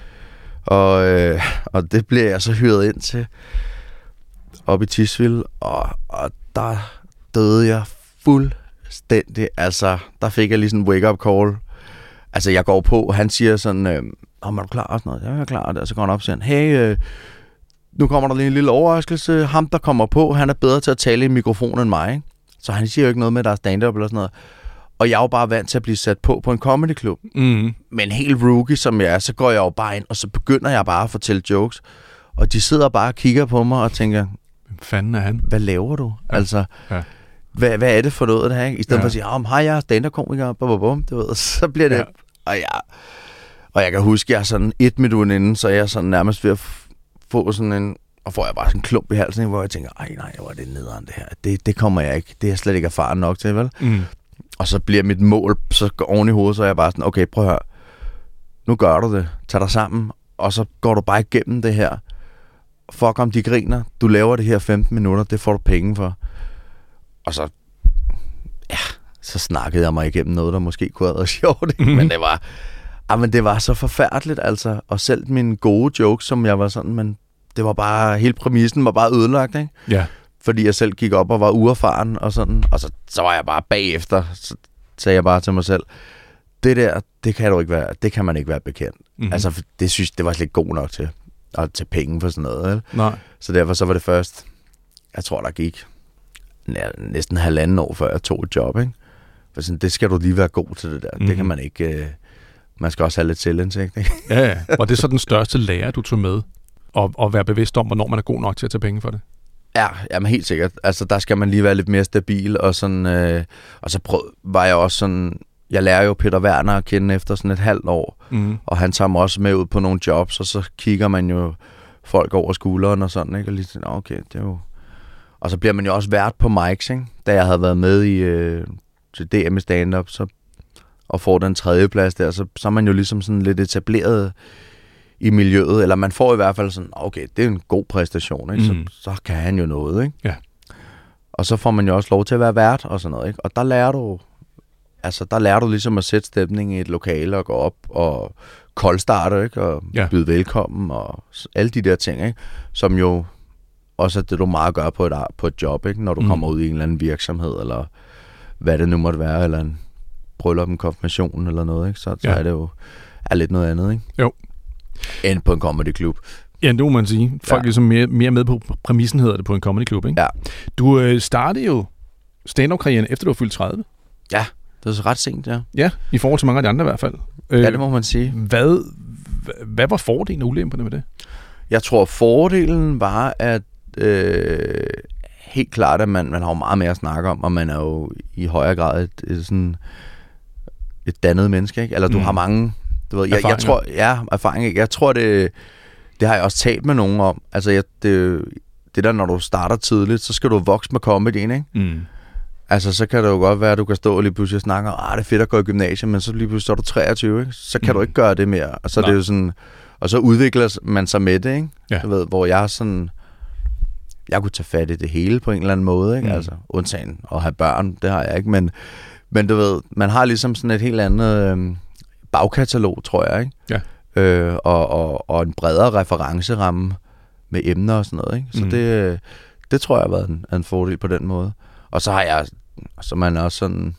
S2: Og det bliver jeg så hyret ind til oppe i Tisvilde, og der døde jeg fuldstændig, altså, der fik jeg lige sådan en wake-up call. Altså, jeg går på, han siger sådan, er du klar? Og sådan noget. Jeg er klar, og så går han op og siger, hey, nu kommer der lige en lille overraskelse. Ham, der kommer på, han er bedre til at tale i mikrofonen end mig, ikke? Så han siger jo ikke noget med, at der er stand-up eller sådan noget. Og jeg er jo bare vant til at blive sat på en comedyklub. Mm. Men helt rookie som jeg er, så går jeg jo bare ind, og så begynder jeg bare at fortælle jokes. Og de sidder bare og kigger på mig og tænker,
S1: hvem fanden er han?
S2: Hvad laver du? Ja. Altså, hvad er det for noget, det her? Ikke? I stedet for at sige, hej, jeg er stand-up-komiker, du ved, så bliver det... Ja. Og jeg kan huske, jeg er sådan 1 minut inden, så jeg er sådan nærmest ved at få sådan en... Og får jeg bare sådan en klump i halsen, hvor jeg tænker, nej, hvor er det nederen det her. Det kommer jeg ikke. Det er jeg slet ikke erfaren nok til, vel? Mm. Og så bliver mit mål, så går oven i hovedet, så er jeg bare sådan, okay, prøv at høre. Nu gør du det. Tag dig sammen, og så går du bare igennem det her. Fuck om de griner. Du laver det her 15 minutter, det får du penge for. Og så... Ja, så snakkede jeg mig igennem noget, der måske kunne have været sjovt. Mm. Men det var så forfærdeligt, altså. Og selv mine gode jokes, som jeg var sådan, men det var bare, hele præmissen var bare ødelagt, ikke?
S1: Ja.
S2: Fordi jeg selv gik op og var uerfaren og sådan. Og så var jeg bare bagefter, så sagde jeg bare til mig selv, det der, det kan du ikke være, det kan man ikke være bekendt. Mm-hmm. Altså, det var slet ikke god nok til at tage penge for sådan noget, eller?
S1: Nej.
S2: Så derfor så var det først, jeg tror der gik næsten 1,5 år, før jeg tog et job, ikke? For sådan, det skal du lige være god til det der. Mm-hmm. Det kan man ikke, man skal også have lidt selvindsigt, ikke?
S1: Ja. Og det er så den største lære, du tog med, og være bevidst om, hvornår man er god nok til at tage penge for det?
S2: Ja, jamen helt sikkert. Altså, der skal man lige være lidt mere stabil, og sådan, og så var jeg også sådan, jeg lærer jo Peter Werner at kende efter sådan et halvt år, og han tager mig også med ud på nogle jobs, og så kigger man jo folk over skulderen og sådan, ikke? Og lige sådan, okay, det er jo... Og så bliver man jo også vært på mics, ikke? Da jeg havde været med i til DM i stand-up, så, og får den 3. plads der, så er man jo ligesom sådan lidt etableret i miljøet, eller man får i hvert fald sådan, okay, det er en god præstation, ikke? Så kan han jo noget, ikke?
S1: Ja.
S2: Og så får man jo også lov til at være vært og sådan noget, ikke? Og der lærer du ligesom at sætte stemningen i et lokale og gå op og koldstarte, ikke? Og byde velkommen og alle de der ting, ikke? Som jo også er det, du meget gør på et job, ikke? Når du kommer ud i en eller anden virksomhed, eller hvad det nu måtte være, eller en bryllup, en konfirmation eller noget, ikke? Så er det jo lidt noget andet, ikke?
S1: Jo.
S2: End på en comedyklub.
S1: Ja, det må man sige. Folk er ligesom mere med på præmissen, hedder det, på en comedyklub, ikke?
S2: Ja.
S1: Du startede jo stand-up-karrieren, efter du var fyldt 30.
S2: Ja, det var så ret sent, ja.
S1: Ja, i forhold til mange af de andre i hvert fald.
S2: Ja, det må man sige.
S1: Hvad var fordelen og ulemperne med det?
S2: Jeg tror, fordelen var, at helt klart, at man har jo meget mere at snakke om, og man er jo i højere grad et dannet menneske, ikke? Eller du har mange... Du ved, jeg tror, erfaring, ikke? Jeg tror, det har jeg også talt med nogen om. Altså, det der, når du starter tidligt, så skal du vokse med comedyen, ikke? Altså, så kan det jo godt være, at du kan stå og lige pludselig snakke om, det er fedt at gå i gymnasiet, men så lige pludselig så er du 23, ikke? Så kan du ikke gøre det mere. Og så er det jo sådan, og så udvikler man sig med det, ikke?
S1: Ja.
S2: Du ved, hvor jeg sådan, jeg kunne tage fat i det hele på en eller anden måde, ikke? Altså, undtagen at have børn, det har jeg ikke, men du ved, man har ligesom sådan et helt andet bagkatalog, tror jeg, ikke?
S1: Ja.
S2: Og en bredere referenceramme med emner og sådan noget, ikke? Så det tror jeg har været en fordel på den måde. Og så har man også sådan,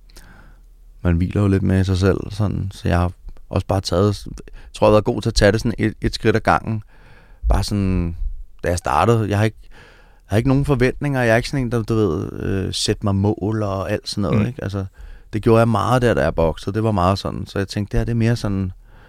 S2: man hviler jo lidt med sig selv, sådan, så jeg har også bare jeg tror jeg har været god til at tage det sådan et skridt ad gangen. Bare sådan, da jeg startede, jeg har ikke nogen forventninger, jeg er ikke sådan en, der, du ved, sætte mig mål og alt sådan noget, ikke? Altså, det gjorde jeg meget da jeg boksede, det var meget sådan, så jeg tænkte, det er mere sådan,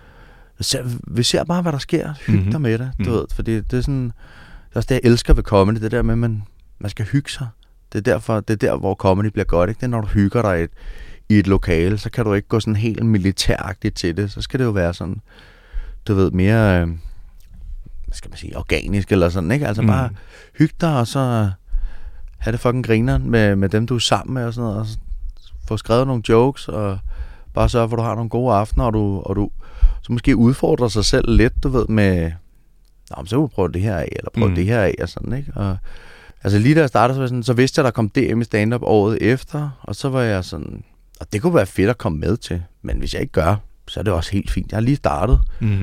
S2: vi ser bare, hvad der sker, hygge dig med det, du ved, fordi det er sådan, det er også det, jeg elsker ved comedy, det der med, man skal hygge sig. Det er der, hvor comedy bliver godt, ikke? Det er, når du hygger dig i et lokale, så kan du ikke gå sådan helt militæragtigt til det. Så skal det jo være sådan, du ved, mere, hvad skal man sige, organisk eller sådan, ikke? Altså bare hygge dig, og så have det fucking grineren med dem, du er sammen med og sådan noget, og få skrevet nogle jokes, og bare sørge for, at du har nogle gode aftener, og du så måske udfordrer sig selv lidt, du ved, med, så vil du prøve det her af, eller prøve det her af, og sådan, ikke? Og altså lige da jeg startede, så vidste jeg, der kom DM i stand-up året efter, og så var jeg sådan, og det kunne være fedt at komme med til, men hvis jeg ikke gør, så er det også helt fint. Jeg har lige startet.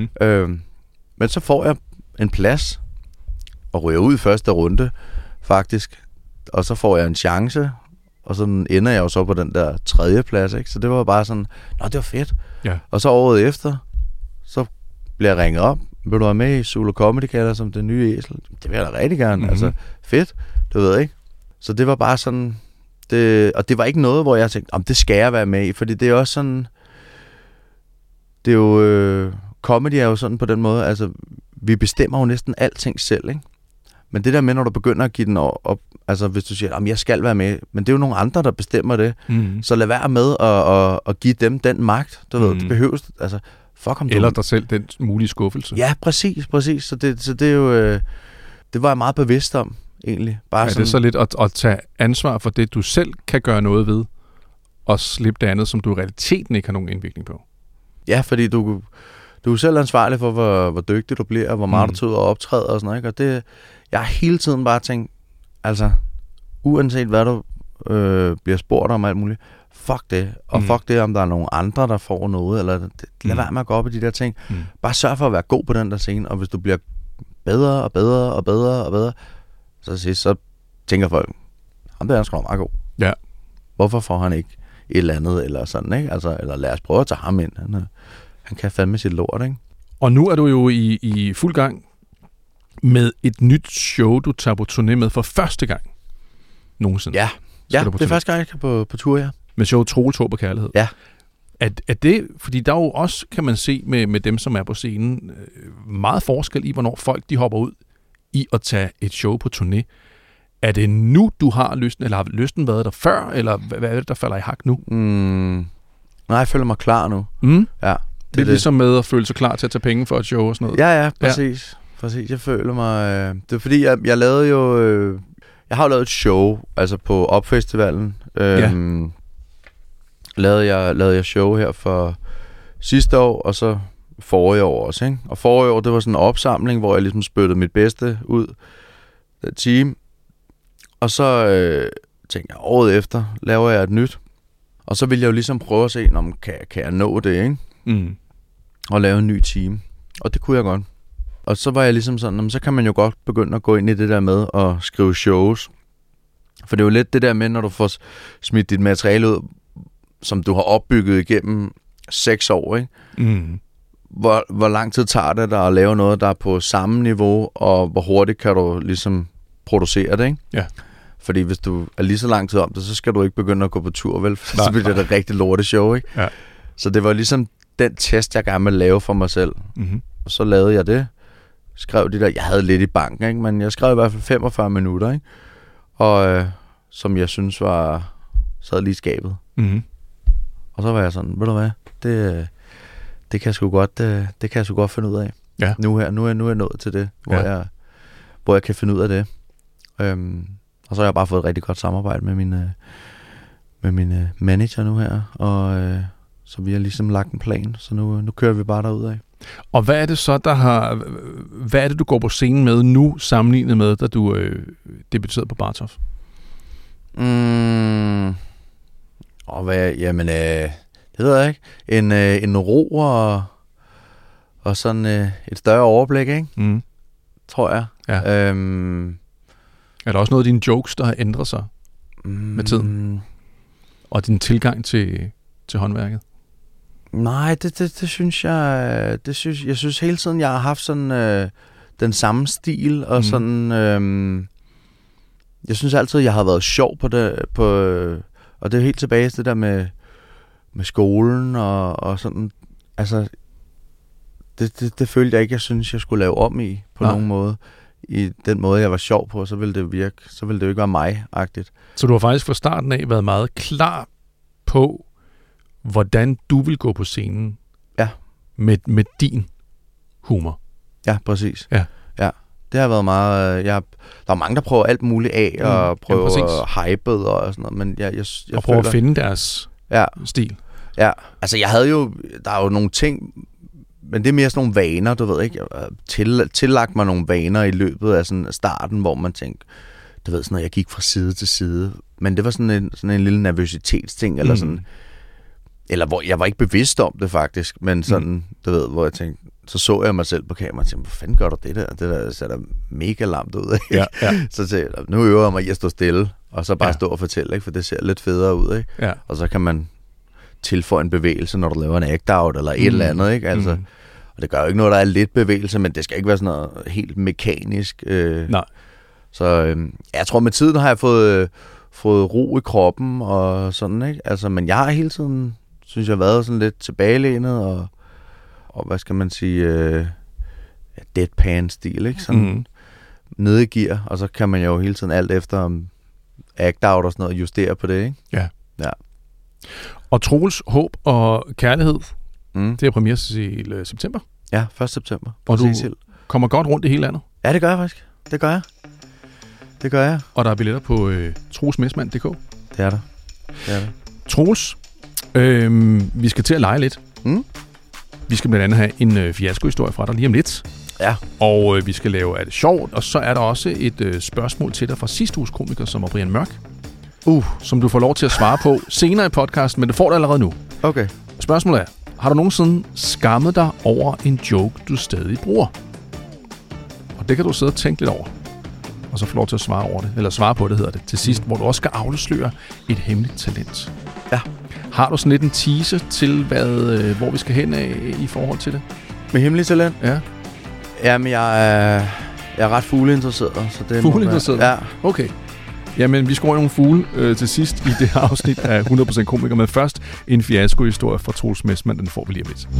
S2: Men så får jeg en plads, og ryger ud i første runde, faktisk, og så får jeg en chance, og så ender jeg jo så på den der 3. plads, ikke? Så det var bare sådan, det var fedt.
S1: Ja.
S2: Og så året efter, så bliver jeg ringet op, vil du være med i Zulu Comedy Kalder som det nye æsel? Det vil jeg da rigtig gerne. Altså, fedt. Du ved ikke. Så det var bare sådan, og det var ikke noget, hvor jeg tænkte, det skal jeg være med i, fordi det er også sådan, det er jo, comedy er jo sådan på den måde, altså, vi bestemmer jo næsten alting selv, ikke? Men det der med, når du begynder at give den op, altså hvis du siger, jeg skal være med, men det er jo nogle andre, der bestemmer det, så lad være med at give dem den magt, du ved, det behøves, altså,
S1: eller dig selv den mulige skuffelse.
S2: Ja, præcis. Så det er jo, det var jeg meget bevidst om, egentlig. Bare
S1: det er så lidt at tage ansvar for det, du selv kan gøre noget ved, og slippe det andet, som du i realiteten ikke har nogen indvirkning på.
S2: Ja, fordi du er selv ansvarlig for, hvor dygtig du bliver, og hvor meget du tager ud og optræder og sådan noget, ikke? Og det, jeg har hele tiden bare tænkt, altså, uanset hvad du bliver spurgt om alt muligt, fuck det, og fuck det, om der er nogen andre, der får noget, eller lad være med at gå op i de der ting. Bare sørg for at være god på den der scene, og hvis du bliver bedre og bedre og bedre og bedre, så tænker folk, ham der er sgu meget god.
S1: Ja.
S2: Hvorfor får han ikke et eller andet, eller sådan, ikke? Altså, eller lad os prøve at tage ham ind. Han kan fandme sit lort, ikke?
S1: Og nu er du jo i fuld gang med et nyt show, du tager på turné med for første gang nogensinde.
S2: Ja, det er første gang, jeg kan på tur, ja.
S1: Med showet Troels Håb og Kærlighed.
S2: Ja.
S1: Er det, fordi der er jo også, kan man se med dem, som er på scenen, meget forskel i, hvornår folk de hopper ud i at tage et show på turné. Er det nu, du har lysten, eller har lysten været der før, eller hvad er det, der falder i hak nu?
S2: Nej, jeg føler mig klar nu. Ja,
S1: det er ligesom med at føle sig klar til at tage penge for et show og sådan noget.
S2: Ja, præcis. Præcis, jeg føler mig... det er fordi, jeg lavede jo... jeg har jo lavet et show, altså på Opfestivalen. Lavede jeg show her for sidste år, og så forrige år også, ikke? Og forrige år, det var sådan en opsamling, hvor jeg ligesom spyttede mit bedste ud det team. Og så tænkte jeg, året efter laver jeg et nyt. Og så ville jeg jo ligesom prøve at se, om kan jeg nå det, ikke? Og lave en ny team. Og det kunne jeg godt. Og så var jeg ligesom sådan, så kan man jo godt begynde at gå ind i det der med at skrive shows. For det er jo lidt det der med, når du får smidt dit materiale ud, som du har opbygget igennem 6 år, ikke? Hvor lang tid tager det dig at lave noget, der er på samme niveau, og hvor hurtigt kan du ligesom producere det, ikke?
S1: Ja.
S2: Fordi hvis du er lige så lang tid om det, så skal du ikke begynde at gå på tur, vel? For så bliver det et rigtig lorteshow, ikke?
S1: Ja.
S2: Så det var ligesom den test, jeg gerne ville lave for mig selv. Og så lavede jeg det. Skrev de der, jeg havde lidt i banken, ikke? Men jeg skrev i hvert fald 45 minutter, ikke? Og som jeg synes var sad lige i skabet. Og så var jeg sådan, ved du hvad, det kan jeg sgu godt finde ud af.
S1: Ja.
S2: Nu er jeg nået til det, hvor jeg kan finde ud af det. Og så har jeg bare fået et rigtig godt samarbejde med min manager nu her, og så vi har ligesom lagt en plan, så nu kører vi bare derudad.
S1: Og hvad er det så, hvad er det, du går på scenen med nu, sammenlignet med, da du debuterede på Bartof?
S2: Det ved jeg ikke. En ro og sådan et større overblik, ikke? Tror jeg.
S1: Ja. Er der også noget af dine jokes, der har ændret sig med tiden? Og din tilgang til håndværket?
S2: Nej, det synes jeg... Jeg synes hele tiden, jeg har haft sådan den samme stil, og sådan... jeg synes altid, jeg har været sjov på det, og det er helt tilbage til det der med skolen og sådan. Altså, det følte jeg ikke, jeg synes, jeg skulle lave om i på nogen måde. I den måde, jeg var sjov på, så ville det virke, så ville det jo ikke være mig-agtigt.
S1: Så du har faktisk fra starten af været meget klar på, hvordan du vil gå på scenen med din humor.
S2: Ja, præcis.
S1: Ja.
S2: Det har været meget... der er mange, der prøver alt muligt af, og prøver hypet og sådan noget, men jeg
S1: og prøver at finde deres stil.
S2: Ja, altså jeg havde jo... Der er jo nogle ting... Men det er mere sådan nogle vaner, du ved ikke. Jeg tillagt mig nogle vaner i løbet af sådan starten, hvor man tænkte... Du ved sådan noget, jeg gik fra side til side. Men det var sådan en lille nervøsitetsting, eller sådan... Eller hvor jeg var ikke bevidst om det faktisk, men sådan, du ved, hvor jeg tænkte... Så jeg mig selv på kamera og tænkte, hvor fanden gør du det der? Det der ser da mega lamt ud, ikke? Ja. Så tænkte jeg, nu øver jeg mig i at stå stille, og så bare stå og fortælle, ikke? For det ser lidt federe ud, ikke?
S1: Ja.
S2: Og så kan man tilføje en bevægelse, når du laver en act-out eller et eller andet, ikke? Altså, og det gør jo ikke noget, der er lidt bevægelse, men det skal ikke være sådan noget helt mekanisk.
S1: Nej.
S2: Så jeg tror, med tiden har jeg fået ro i kroppen og sådan, ikke? Altså, men jeg har hele tiden, synes jeg, været sådan lidt tilbagelænet og hvad skal man sige, deadpan-stil, ikke? Sådan nede i gear, og så kan man jo hele tiden alt efter act-out og sådan noget justere på det, ikke? Ja.
S1: Og Troels, håb og kærlighed, det er premiere til september.
S2: Ja, 1. september.
S1: Og du kommer godt rundt i hele landet.
S2: Ja, det gør jeg faktisk. Det gør jeg.
S1: Og der er billetter på troelsmesmand.dk.
S2: Det er der.
S1: Troels, vi skal til at lege lidt. Vi skal blandt andet have en fiaskohistorie fra dig lige om lidt. Ja. Og vi skal lave Er det sjovt? Og så er der også et spørgsmål til dig fra sidste uges komiker, som var Brian Mørk. Som du får lov til at svare på senere i podcasten, men det får du allerede nu.
S2: Okay.
S1: Spørgsmålet er, har du nogensinde skammet dig over en joke, du stadig bruger? Og det kan du sidde og tænke lidt over. Og så få lov til at svare over det, eller svare på det, hedder det, til sidst, hvor du også skal afsløre et hemmeligt talent.
S2: Ja.
S1: Har du sådan lidt en teaser til, hvor vi skal hen af i forhold til det?
S2: Med hemmeligt talent?
S1: Ja.
S2: Jamen, jeg er ret fugleinteresseret. Så det
S1: fugleinteresseret?
S2: Ja.
S1: Okay. Jamen, vi skruer nogle fugle til sidst i det her afsnit af 100% komiker, men først en fiaskohistorie fra Troels Messmann, den får vi lige om lidt.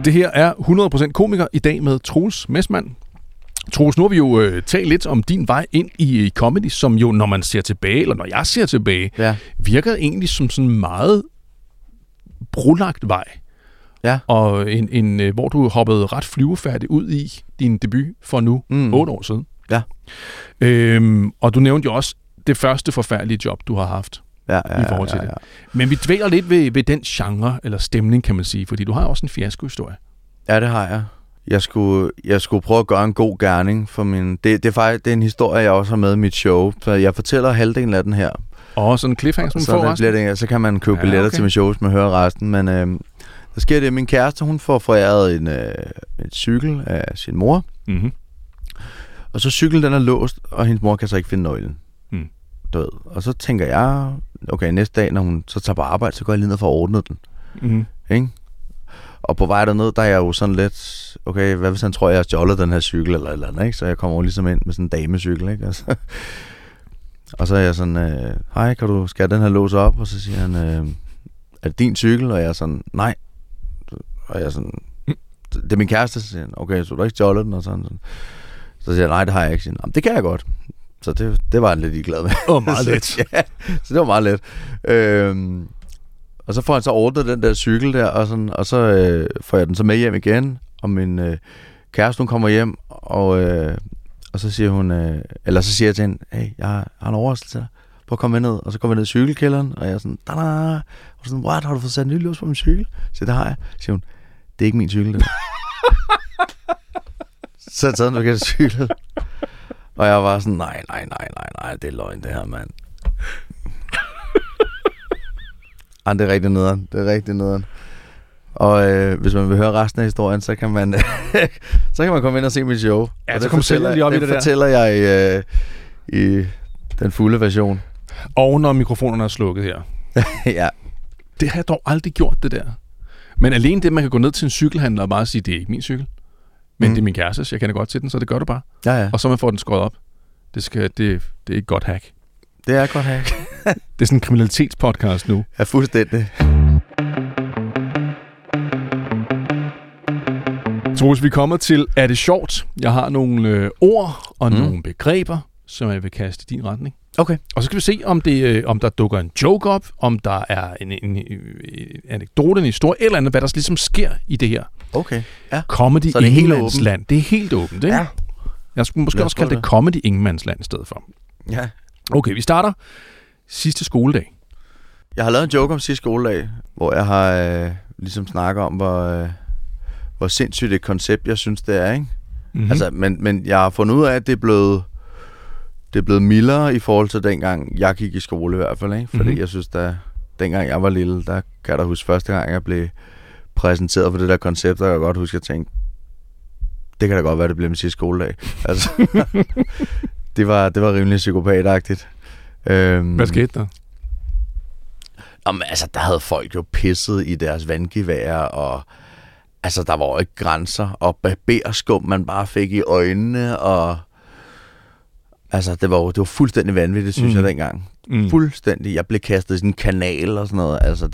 S1: Det her er 100% komiker i dag med Troels Messmann. Troels, nu har vi jo talt lidt om din vej ind i comedy, som jo, når man ser tilbage, eller når jeg ser tilbage, virker egentlig som sådan en meget brolagt vej.
S2: Ja.
S1: Og hvor du hoppede ret flyvefærdigt ud i din debut for nu 8 år siden.
S2: Ja.
S1: Og du nævnte jo også det første forfærdelige job, du har haft i forhold til det. Men vi dvæler lidt ved den genre, eller stemning, kan man sige, fordi du har også en fiaskohistorie.
S2: Ja, det har jeg. Jeg skulle prøve at gøre en god gerning for min... Det er faktisk det er en historie, jeg også har med i mit show, så jeg fortæller halvdelen af den her.
S1: Og sådan en cliffhanger, som får resten?
S2: Så kan man købe billetter til min show, hvis man hører resten, men der sker det, min kæreste, hun får foræret en cykel af sin mor, og så cyklen den er låst, og hendes mor kan så ikke finde nøglen. Du ved. Og så tænker jeg, okay, næste dag, når hun så tager på arbejde, så går jeg lige ned for at ordne den. Ikke? Og på vej derned, der er jeg jo sådan lidt, okay, hvad hvis han tror, jeg har stjålet den her cykel, eller et eller andet, ikke? Så jeg kommer jo ligesom ind med sådan en damecykel, ikke? Og så er jeg sådan, hej, skal den her låse op? Og så siger han, er det din cykel? Og jeg er sådan, nej. Og jeg er sådan, det er min kæreste. Så siger han, okay, så du har ikke stjålet den? Og sådan. Så siger jeg, nej, det har jeg ikke. Så siger han, det kan jeg godt. Så det var han lidt ligeglad med.
S1: Meget let.
S2: Ja, så det var meget let. Og så får han så ordnet den der cykel der, og så får jeg den så med hjem igen, og min kæreste, hun kommer hjem, og så siger hun, eller så siger jeg til hende, hey, jeg har en overraskelse til dig. Prøv at komme ned, og så kommer jeg ned i cykelkælderen, og jeg er sådan, og sådan, what, har du fået sat en ny lås på min cykel? Så det har jeg. Så siger hun, det er ikke min cykel, det der. Så har jeg taget den forkerte cykel. Og jeg var sådan, nej, det er løgn, det her, mand. Det er rigtig nederen. Og hvis man vil høre resten af historien, så kan man komme ind og se mit show.
S1: Ja,
S2: og
S1: så
S2: fortæller jeg i den fulde version.
S1: Og når mikrofonerne er slukket her.
S2: Ja.
S1: Det har jeg dog aldrig gjort, det der. Men alene det, man kan gå ned til en cykelhandler og bare sige, det er ikke min cykel. Men det er min kærestes, jeg kender godt til den, så det gør du bare.
S2: Ja.
S1: Og så man får den skåret op. Det er et godt hack.
S2: Det er et godt hack.
S1: Det er sådan en kriminalitetspodcast nu.
S2: Ja, fuldstændig.
S1: Troels, vi kommer til, er det sjovt? Jeg har nogle ord og nogle begreber, som jeg vil kaste i din retning.
S2: Okay.
S1: Og så skal vi se, om der dukker en joke op, om der er en anekdote, en historie, eller andet, hvad der ligesom sker i det her.
S2: Okay, ja.
S1: Comedy i ingenmandsland. Det er helt åbent, ikke?
S2: Ja.
S1: Jeg skulle måske også kalde det comedy ingenmandsland i stedet for.
S2: Ja.
S1: Okay, vi starter sidste skoledag.
S2: Jeg har lavet en joke om sidste skoledag, hvor jeg har ligesom snakket om, hvor sindssygt et koncept, jeg synes, det er, ikke? Altså, men jeg har fundet ud af, at det er blevet mildere i forhold til dengang, jeg gik i skole i hvert fald, ikke? Fordi jeg synes, dengang jeg var lille, der kan jeg da huske første gang, jeg blev præsenteret for det der koncept, og jeg kan godt huske, at jeg tænkte, det kan da godt være, det bliver min sidste skoledag. Altså, det var rimelig psykopatagtigt.
S1: Hvad skete der?
S2: Jamen, altså, der havde folk jo pisset i deres vandgevær, og altså, der var jo ikke grænser, og barberskum, man bare fik i øjnene, og altså, det var fuldstændig vanvittigt, synes jeg, dengang. Fuldstændig. Jeg blev kastet i sådan en kanal og sådan noget. Altså,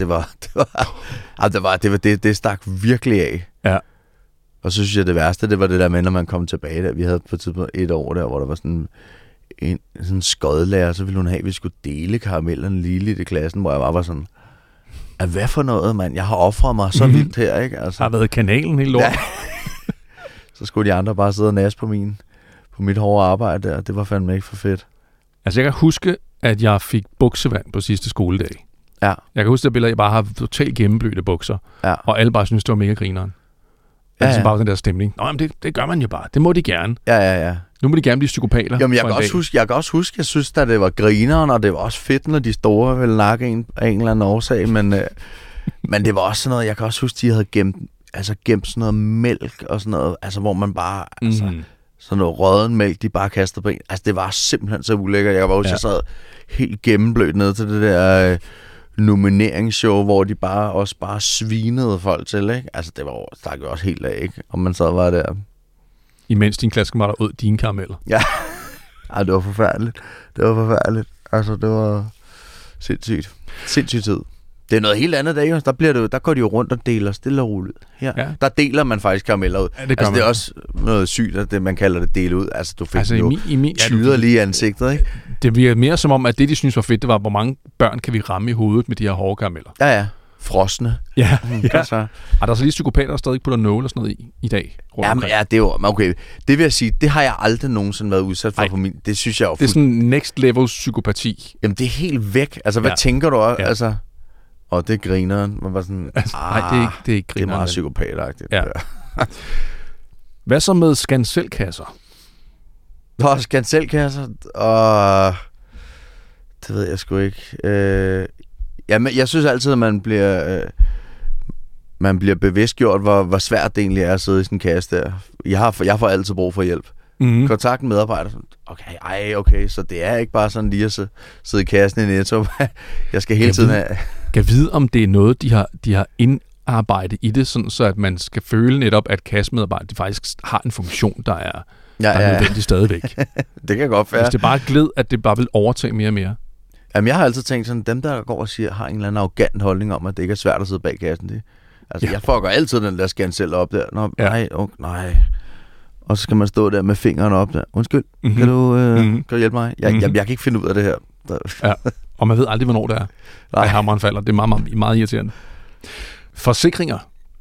S2: det stak virkelig af. Ja. Og så synes jeg, det værste, det var det der med, når man kom tilbage der. Vi havde på et tidspunkt 1 år der, hvor der var sådan en skodlærer, så ville hun have, at vi skulle dele karamellerne lige lidt i klassen, hvor jeg var sådan, hvad for noget, mand? Jeg har offret mig så vildt her, ikke? Altså,
S1: har været kanalen helt lort. Ja.
S2: Så skulle de andre bare sidde og næse på mit hårde arbejde der. Det var fandme ikke for fedt.
S1: Altså, jeg kan huske, at jeg fik buksevand på sidste skoledag.
S2: Ja.
S1: Jeg kan huske det billede, jeg bare har totalt gennemblødte bukser. Ja. Og alle bare synes, det var mega grineren. Ja, altså bare den der stemning. Nå, men det gør man jo bare. Det må de gerne.
S2: Ja.
S1: Nu må de gerne blive psykopater.
S2: Jamen, jeg kan også huske, jeg synes, at det var grineren, og det var også fedt, når de store ville nakke en af en eller anden årsag, men det var også sådan noget, jeg kan også huske, de havde gemt sådan noget mælk og sådan noget, altså hvor man bare, sådan noget rødden mælk, de bare kastede på en. Altså, det var simpelthen så ulækkert. Jeg var også, jeg sad helt gennemblødt ned til det der nomineringsshow, hvor de bare svinede folk til, ikke? Altså, det var stak jo også helt af, ikke? Om man så var der.
S1: Imens din klassekammerater åd dine karameller.
S2: Ja. Ej, det var forfærdeligt. Altså, det var sindssygt. Sindssygt tid. Det er noget helt andet dag, jo. Der går de jo rundt og deler stille og roligt. Her, der deler man faktisk karameller ud.
S1: Ja, det
S2: er også noget sygt, at det, man kalder det dele ud. Altså, du fik jo tyder lige i ansigtet, ikke?
S1: Det virker mere som om, at det, de synes var fedt, det var, hvor mange børn kan vi ramme i hovedet med de her hårde karameller.
S2: Ja. Frosne.
S1: Ja.
S2: Så.
S1: Er der så lige psykopater, der stadig putter nåle og sådan noget i dag?
S2: Jamen, ja, det er jo... Okay, det vil jeg sige, det har jeg aldrig nogensinde været udsat for min... Det synes jeg jo...
S1: Det er sådan next level psykopati.
S2: Jamen, det er helt væk. Altså, hvad tænker du også? Ja. Altså... Og det er grineren. Man var sådan...
S1: Nej, det er ikke grineren.
S2: Det er meget psykopatagtigt.
S1: Ja. Hvad så med skanselkasser?
S2: Skanselkasser? Det ved jeg sgu ikke. Jamen, jeg synes altid, at man bliver bevidstgjort, hvor svært det egentlig er at sidde i sådan en kasse der. Jeg får altid brug for hjælp. Mm-hmm. Kontakt med medarbejder. Okay, så det er ikke bare sådan lige at sidde i kassen i Netto. Jeg skal hele tiden have...
S1: Kan vide, om det er noget, de har indarbejdet i det, sådan så at man skal føle netop, at kassemedarbejder de faktisk har en funktion, der er nødvendig stadigvæk.
S2: Det kan godt være.
S1: Hvis det bare gled, at det bare vil overtage mere og mere.
S2: Jamen, jeg har altid tænkt sådan, dem der går og siger, har en eller anden arrogant holdning om, at det ikke er svært at sidde bag kassen. Jeg fucker altid den der skansel op der. Nej. Og så skal man stå der med fingrene op der. Undskyld, kan du hjælpe mig? Jeg kan ikke finde ud af det her.
S1: Ja. Og man ved aldrig, hvornår det er. Nej. Hammeren falder. Det er meget, meget, meget irriterende. Forsikringer.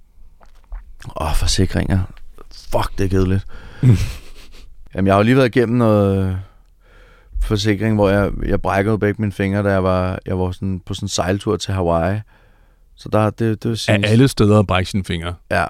S2: Forsikringer. Fuck, det er kedeligt. Jamen, jeg har jo lige været igennem noget forsikring, hvor jeg brækkede begge mine fingre, da jeg var sådan på sådan en sejltur til Hawaii. Så det var
S1: af alle steder at brække sine fingre.
S2: Ja.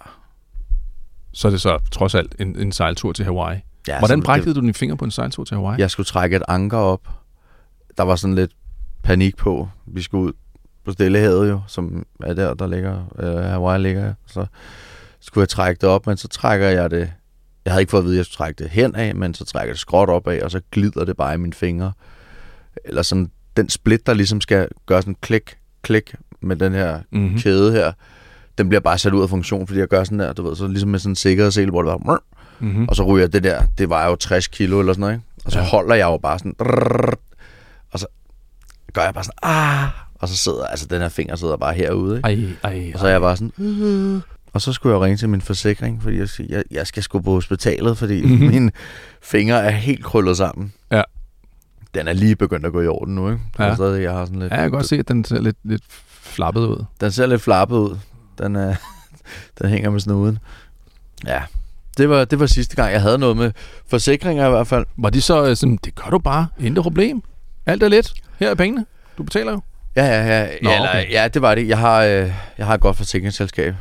S1: Så er det så trods alt en sejltur til Hawaii. Ja, hvordan brækkede du dine fingre på en sejltur til Hawaii?
S2: Jeg skulle trække et anker op. Der var sådan lidt panik på. Vi skulle ud på Stillehavet jo, som er der ligger, Hawaii ligger. Så skulle jeg trække det op, men så trækker jeg det. Jeg havde ikke fået at vide, at jeg skulle trække det hen af, men så trækker jeg det skråt op af, og så glider det bare i mine fingre. Eller sådan den split, der ligesom skal gøre sådan klik med den her kæde her, den bliver bare sat ud af funktion, fordi jeg gør sådan der, du ved, så ligesom med sådan en sikkerhedssel, hvor det var, og så ryger det der, det var jo 60 kilo eller sådan noget, ikke? Og så holder jeg jo bare sådan, og så gør jeg bare sådan, og så sidder, altså den her finger sidder bare herude, ikke? Og så er jeg bare sådan, og så skulle jeg ringe til min forsikring, fordi jeg skal sgu på hospitalet, fordi mine fingre er helt krøllet sammen. Ja. Den er lige begyndt at gå i orden nu, ikke?
S1: Ja.
S2: Stadig, jeg har sådan lidt...
S1: Ja, jeg kan godt se, at den ser lidt flappet ud.
S2: Den ser lidt flappet ud. Den hænger med snuden. Ja, det var sidste gang, jeg havde noget med forsikringer i hvert fald.
S1: Var de så sådan, det gør du bare, intet problem. Alt er let. Her er pengene. Du betaler jo.
S2: Ja. Ja, det var det. Jeg har et godt forsikringsselskab.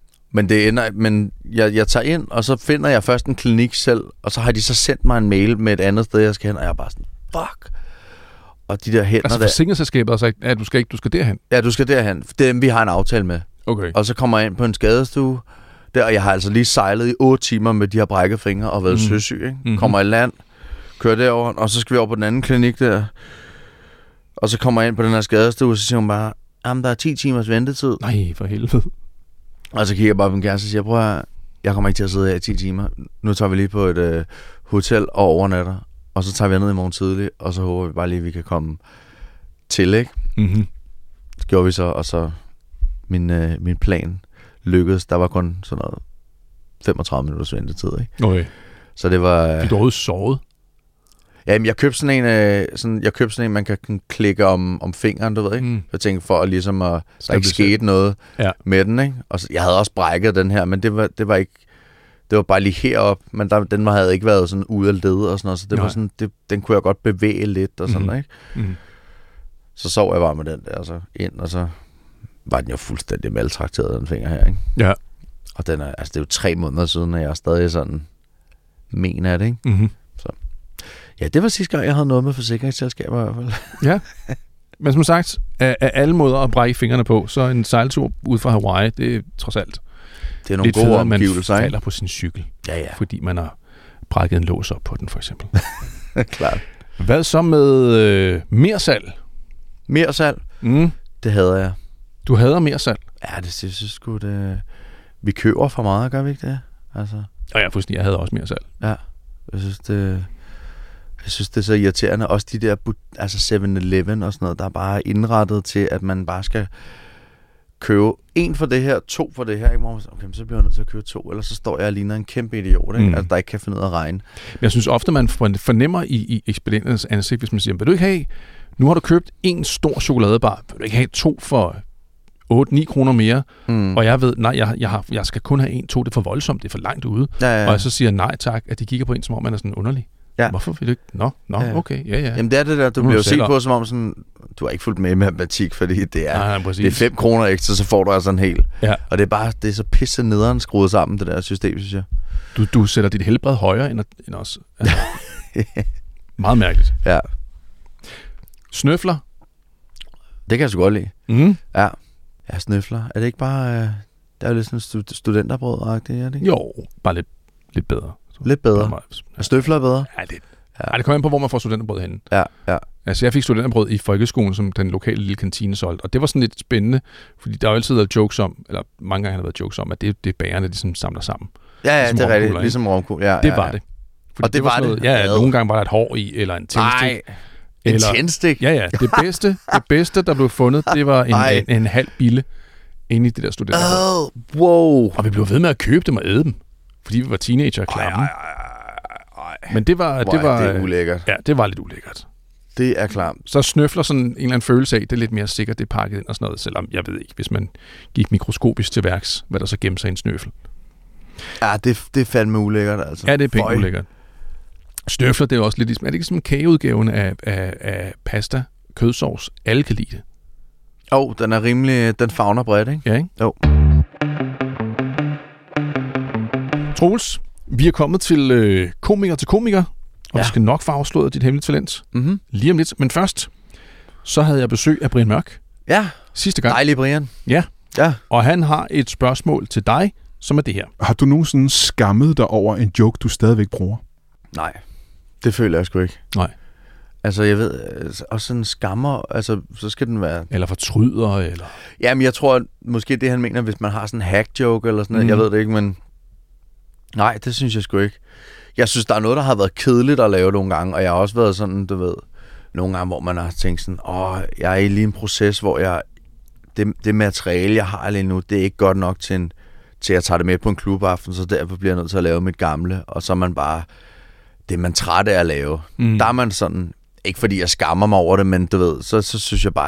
S2: Men jeg tager ind, og så finder jeg først en klinik selv, og så har de så sendt mig en mail med et andet sted, jeg skal hen, og jeg er bare sådan, fuck. Og de der hænder
S1: altså forsikringsselskabet har sagt, at du skal derhen? Ja,
S2: du skal derhen. Det er dem, vi har en aftale med.
S1: Okay.
S2: Og så kommer jeg ind på en skadestue, der, og jeg har altså lige sejlet i 8 timer med de her brækkede fingre og været søsyg, ikke? Kommer i land, kører derover, og så skal vi over på den anden klinik der, og så kommer jeg ind på den her skadestue, og så siger hun bare, jamen der er 10 timers ventetid.
S1: Nej, for helvede.
S2: Og så kigger jeg bare på min kæreste og siger, prøv at jeg kommer ikke til at sidde her i 10 timer. Nu tager vi lige på et hotel og overnatter, og så tager vi ned i morgen tidlig, og så håber vi bare lige, at vi kan komme til, ikke? Det gjorde vi så, og så min plan lykkedes. Der var kun sådan noget 35 minutters ventetid, ikke?
S1: Okay.
S2: Så det var...
S1: Fik du overhovedet sovet?
S2: Jamen, jeg købte sådan en, man kan klikke om fingeren, du ved, ikke? Jeg tænkte for at ligesom at der ikke skete noget med den, ikke? Og så, jeg havde også brækket den her, men det var ikke... Det var bare lige herop, men den havde ikke været sådan ude af led og sådan noget, så det var sådan, den kunne jeg godt bevæge lidt og sådan, ikke? Så sov jeg bare med den der, og så ind, og så var den jo fuldstændig maltrakteret, den finger her, ikke? Ja. Og den er, altså det er jo 3 måneder siden, at jeg stadig sådan mener det, ikke? Så ja, det var sidste gang, jeg havde noget med forsikringsselskaber i hvert fald. Ja,
S1: men som sagt, af alle måder at brække fingrene på, så en sejltur ud fra Hawaii, det er trods alt
S2: det er nogle gode omgivelser,
S1: man falder på sin cykel, fordi man har brækket en lås op på den, for eksempel.
S2: Klart.
S1: Hvad så med meresalg?
S2: Meresalg? Det hader jeg.
S1: Du hader meresalg?
S2: Ja, det synes jeg sgu, det... Vi køber for meget, gør vi ikke det? Altså...
S1: Jeg havde også meresalg.
S2: Ja, jeg synes, det er så irriterende. Også de der, altså 7-Eleven og sådan noget, der er bare indrettet til, at man bare skal købe 1 for det her, 2 for det her, ikke? Okay, så bliver jeg nødt til at købe 2, ellers så står jeg og ligner en kæmpe idiot, ikke? Altså, der ikke kan finde ud af at regne.
S1: Men jeg synes ofte, man fornemmer i ekspedienternes ansigt, hvis man siger, vil du ikke have, nu har du købt en stor chokoladebar, vil du ikke have 2 for 8-9 kroner mere, og jeg ved, nej, jeg skal kun have 1, 2, det er for voldsomt, det er for langt ude, og jeg så siger nej tak, at de kigger på en, som om man er sådan underlig. Ja. Hvorfor vil du ikke? Nå, okay, ja.
S2: Jamen det er det der, du bliver jo set på som om sådan, du har ikke fulgt med i matematik, fordi det er 5 kroner ekstra, så får du altså en hel. Ja. Og det er så pisse nederen skruet sammen, det der system, synes jeg.
S1: Du sætter dit helbred højere end os. Altså. Meget mærkeligt.
S2: Ja.
S1: Snøfler?
S2: Det kan jeg så godt lide.
S1: Mm.
S2: Ja, snøfler. Er det ikke bare, det er jo lidt sådan studenterbrød-agtigt, er det ikke?
S1: Jo, bare lidt bedre.
S2: Lidt bedre. Er støfler bedre?
S1: Ja, det kommer an på, hvor man får studenterbrød henne.
S2: Ja.
S1: Altså, jeg fik studenterbrød i folkeskolen, som den lokale lille kantine solgte, og det var sådan lidt spændende, fordi der har jo altid været jokes om, eller mange gange har der været jokes om, at det er bagerne, de som samler sammen.
S2: Ja, ligesom det er rigtigt. Ligesom romkugle. Ja,
S1: det var det. Fordi
S2: og det var det?
S1: Ja, nogle gange var der et hår i, eller en tændstik.
S2: En tændstik?
S1: Ja. Det bedste, der blev fundet, det var en halv bille inde i det der studenterbrød.
S2: Wow.
S1: Og vi blev ved med at købe dem og æde dem, fordi vi var teenager og klamme. Men det var...
S2: det er ulækkert.
S1: Ja, det var lidt ulækkert.
S2: Det er klart.
S1: Så snøfler sådan en eller anden følelse af, det er lidt mere sikkert, det er pakket ind og sådan noget, selvom jeg ved ikke, hvis man gik mikroskopisk til værks, hvad der så gemte sig i en snøffel.
S2: Ja, det er fandme ulækkert, altså.
S1: Ja, det er pænt ulækkert. Snøfler, det er også lidt ligesom, er det ikke som kageudgaven af pasta, kødsovs, alle kan lide det?
S2: Den er rimelig, den favner bredt, ikke?
S1: Ja, ikke?
S2: Jo.
S1: Troels, vi er kommet til komiker til komiker, og vi skal nok få afslået dit hemmelige talent lige om lidt. Men først, så havde jeg besøg af Brian Mørk.
S2: Ja.
S1: Sidste gang.
S2: Dejlig Brian.
S1: Ja. Og han har et spørgsmål til dig, som er det her.
S3: Har du nogensinde skammet dig over en joke, du stadigvæk bruger?
S2: Nej, det føler jeg sgu ikke.
S1: Nej.
S2: Altså, jeg ved, også sådan skammer, altså, så skal den være...
S1: Eller fortryder, eller...
S2: Jamen, jeg tror, måske det, han mener, hvis man har sådan en hack-joke eller sådan noget, jeg ved det ikke, men... Nej, det synes jeg sgu ikke. Jeg synes, der er noget, der har været kedeligt at lave nogle gange, og jeg har også været sådan, du ved, nogle gange, hvor man har tænkt sådan, jeg er i lige en proces, hvor det materiale, jeg har lige nu, det er ikke godt nok til at jeg tager det med på en klubaften, så derfor bliver jeg nødt til at lave mit gamle, og så er man bare, det er man træt af at lave. Der er man sådan, ikke fordi jeg skammer mig over det, men du ved, så synes jeg bare,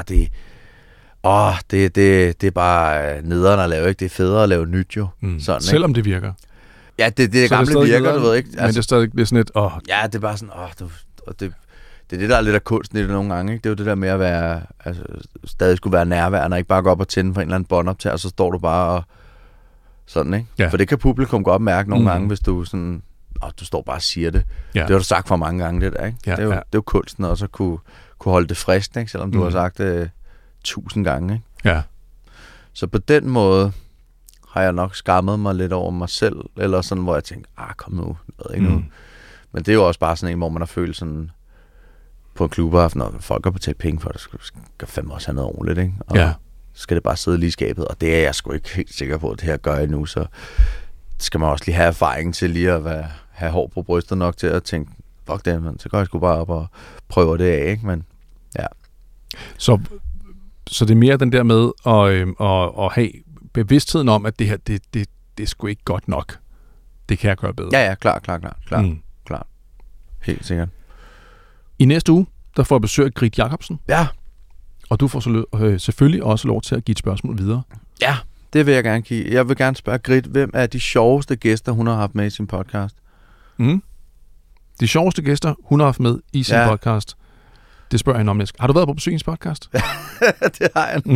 S2: det er bare nederen at lave, ikke? Det er federe at lave nyt jo. Sådan,
S1: selvom det virker.
S2: Ja, det gamle virker, du ved ikke. Altså,
S1: men det er stadig lidt sådan et,
S2: Ja, det er bare sådan, det er det, der er lidt af kunsten i det nogle gange, ikke? Det er jo det der med at være, altså, stadig skulle være nærværende, og ikke bare gå op og tænde for en eller anden båndoptager, og så står du bare og sådan, ikke? Ja. For det kan publikum godt mærke nogle gange, hvis du sådan, du står bare og siger det. Ja. Det har du sagt for mange gange, det der, ikke? Ja, det er jo kunsten også at kunne holde det frisk, ikke? Selvom du har sagt det 1000 gange, ikke?
S1: Ja.
S2: Så på den måde har jeg nok skammet mig lidt over mig selv, eller sådan, hvor jeg tænkte, kom nu, jeg ved ikke nu. Men det er jo også bare sådan en, hvor man har følt sådan, på en klubaften, når folk har betalt penge for det, skal fandme også have noget ordentligt, ikke? Og skal det bare sidde lige i skabet, og det er jeg sgu ikke helt sikker på, at det her gør jeg nu, så skal man også lige have erfaring til lige at have hår på brystet nok til at tænke, fuck det, man, så går jeg sgu bare op og prøver det af, ikke? Men ja.
S1: Så det er mere den der med at have bevidstheden om, at det her, det er sgu ikke godt nok. Det kan jeg gøre bedre.
S2: Ja, klar. Klar. Helt sikkert.
S1: I næste uge, der får jeg besøg af Grit Jacobsen.
S2: Ja.
S1: Og du får selvfølgelig også lov til at give et spørgsmål videre.
S2: Ja, det vil jeg gerne give. Jeg vil gerne spørge Grit, hvem er de sjoveste gæster, hun har haft med i sin podcast?
S1: De sjoveste gæster, hun har haft med i sin podcast. Det spørger jeg om næste. Har du været på besøg i hendes podcast?
S2: Det har jeg.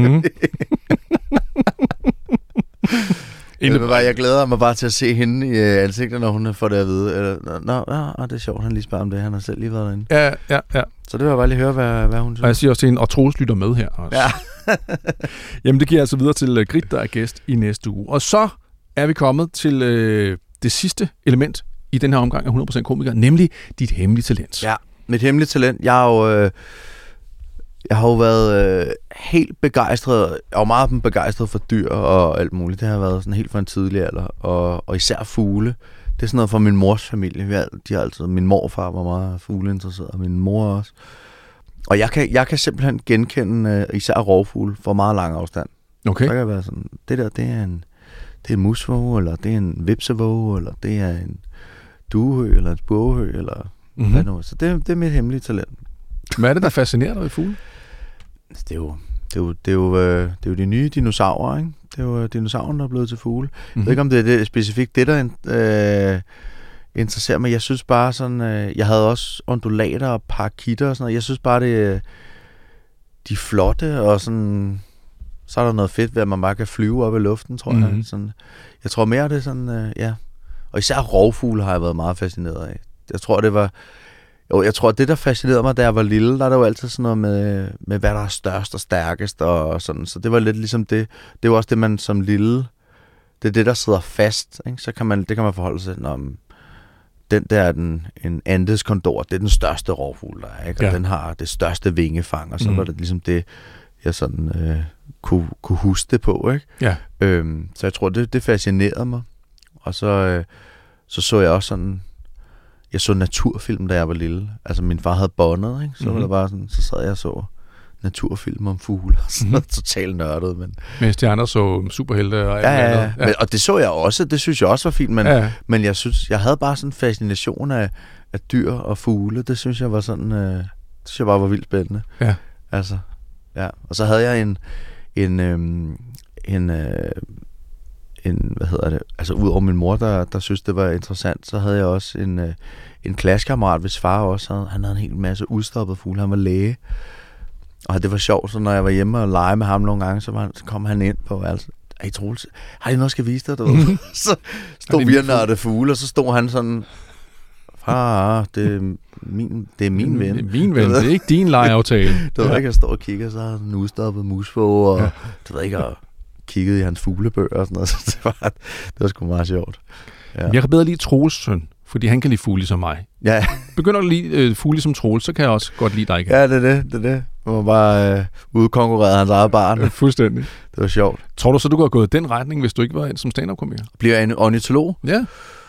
S2: Jeg glæder mig bare til at se hende i ansigtet, når hun får det at vide. Det er sjovt, han lige spørger om det. Han har selv lige været derinde.
S1: Ja.
S2: Så det vil jeg bare lige høre, hvad hun synes.
S1: Og jeg siger også til hende, og Troels lytter med her også.
S2: Ja.
S1: Jamen, det giver altså videre til Grit, der er gæst i næste uge. Og så er vi kommet til det sidste element i den her omgang af 100% komiker, nemlig dit hemmelige talent.
S2: Ja, mit hemmelige talent. Jeg har jo været helt begejstret. Jeg var meget begejstret for dyr og alt muligt. Det har været sådan helt fra en tidlig alder. Og især fugle. Det er sådan noget fra min mors familie. Min morfar var meget fugleinteresseret, og min mor også. Og jeg kan simpelthen genkende især rovfugle fra meget lang afstand. Så kan det være sådan, det der, det er en musvåge, eller det er en vipsevåge, eller det er en duehøg, eller en spurvehøg, eller hvad nu. Så det er mit hemmelige talent.
S1: Hvad er det, der fascinerer dig ved fugle?
S2: Det er jo de nye dinosaurer, ikke? Det er jo dinosaurerne, der er blevet til fugle. Jeg ved ikke, om det er specifikt det, der interesserer mig. Jeg synes bare sådan... jeg havde også undulater og parakitter og sådan noget. Jeg synes bare, de er flotte, og sådan... Så er der noget fedt ved, at man bare kan flyve op i luften, tror jeg. Sådan, jeg tror mere, det er sådan... ja. Og især rovfugle har jeg været meget fascineret af. Jeg tror, det, der fascinerede mig, da jeg var lille, der er der jo altid sådan noget med hvad der er størst og stærkest og sådan. Så det var lidt ligesom det. Det er jo også det, man som lille... Det er det, der sidder fast. Ikke? Så kan man forholde sig, når den der er en Andes kondor. Det er den største rovfugl, der er. Ikke? Og den har det største vingefang. Og så var det ligesom det, jeg sådan kunne huske det på. Ikke?
S1: Ja.
S2: Så jeg tror, det fascinerede mig. Og så jeg også sådan... Jeg så naturfilm, da jeg var lille. Altså, min far havde båndet, ikke? Så var det bare sådan, så sad jeg og så naturfilm om fugle. Sådan noget totalt nørdet, men...
S1: Mens de andre så superhelte og alt andet.
S2: Ja. Og det så jeg også. Det synes jeg også var fint, men jeg synes, jeg havde bare sådan en fascination af dyr og fugle. Det synes jeg var sådan... det synes jeg bare var vildt spændende.
S1: Ja.
S2: Altså, ja. Og så havde jeg en hvad hedder det, altså ud over min mor, der synes det var interessant, så havde jeg også en klassekammerat, hvis far også havde, han havde en hel masse udstoppede fugle, han var læge, og det var sjovt, så når jeg var hjemme og lege med ham nogle gange, så kom han ind på, altså, hey Troels, har I noget, skal vise dig? Så stod vi og nørdede fugle, og så stod han sådan, far, det er min ven.
S1: Det er min ven, det er ikke din legeaftale.
S2: Det var ikke, jeg stod og kiggede, så havde han en udstoppet musvåge, og det var ikke kiggede i hans fuglebøger og sådan noget, så det var sgu meget sjovt. Ja.
S1: Jeg kan bedre lide Troels søn, fordi han kan lide fugle som mig.
S2: Ja.
S1: Begynder du at lide fugle som Troels, så kan jeg også godt lide dig igen.
S2: Ja, det er det. Man var bare udkonkurreret hans eget barn.
S1: Fuldstændig.
S2: Det var sjovt.
S1: Tror du så, du kunne have gået den retning, hvis du ikke var som stand-up-komiker?
S2: Bliver jeg en ornitolog?
S1: Ja.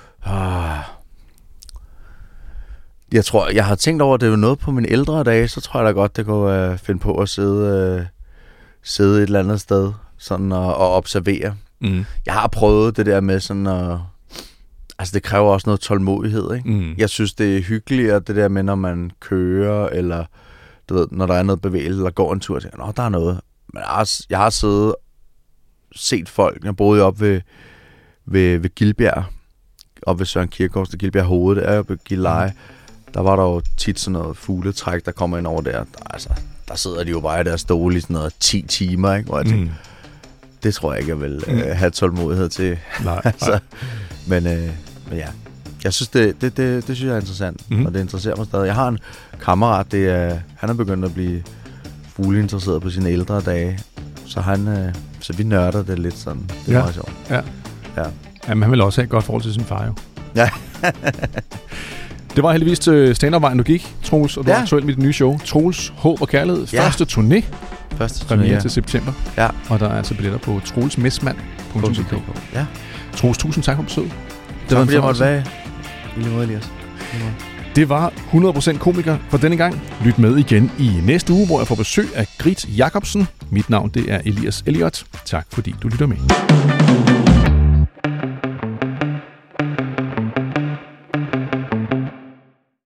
S2: Jeg tror, jeg har tænkt over, at det var noget på mine ældre dage, så tror jeg da godt, det kunne finde på at sidde et eller andet sted sådan og observere. Jeg har prøvet det der med sådan at... Altså, det kræver også noget tålmodighed, ikke? Jeg synes, det er hyggeligere, det der med, når man kører, eller du ved, når der er noget bevægelse, eller går en tur, og tænker, der er noget. Men jeg har set folk, jeg boede oppe ved Gildbjerg, oppe ved Søren Kierkegaards, der Gildbjerg Hoved, der er oppe ved Gildleje. Der var der jo tit sådan noget fugletræk, der kommer ind over der. Der sidder de jo bare i deres stole i sådan noget 10 timer, ikke? Hvor jeg tænker, det tror jeg ikke, jeg vil have tålmodighed til.
S1: Nej.
S2: Altså, men ja, jeg synes, det synes jeg er interessant, og det interesserer mig stadig. Jeg har en kammerat, han er begyndt at blive fugleinteresseret på sine ældre dage, så vi nørder det lidt sådan. Det er meget sjovt.
S1: Ja. Jamen, han vil også have et godt forhold til sin far, jo.
S2: Ja.
S1: Det var heldigvis til stand-up-vejen, du gik, Troels, og du er aktuelt med dit nye show, Troels, Håb og Kærlighed. Første turné. Premiere til september. Ja. Og der er altså billetter på troelsmesmand.dk.
S2: Ja.
S1: Troels, tusind tak for besøget.
S2: Det var en fornøjelse. I lige måde, Elias.
S1: Det var 100% komiker for denne gang. Lyt med igen i næste uge, hvor jeg får besøg af Grit Jacobsen. Mit navn, det er Elias Elliot. Tak fordi du lytter med.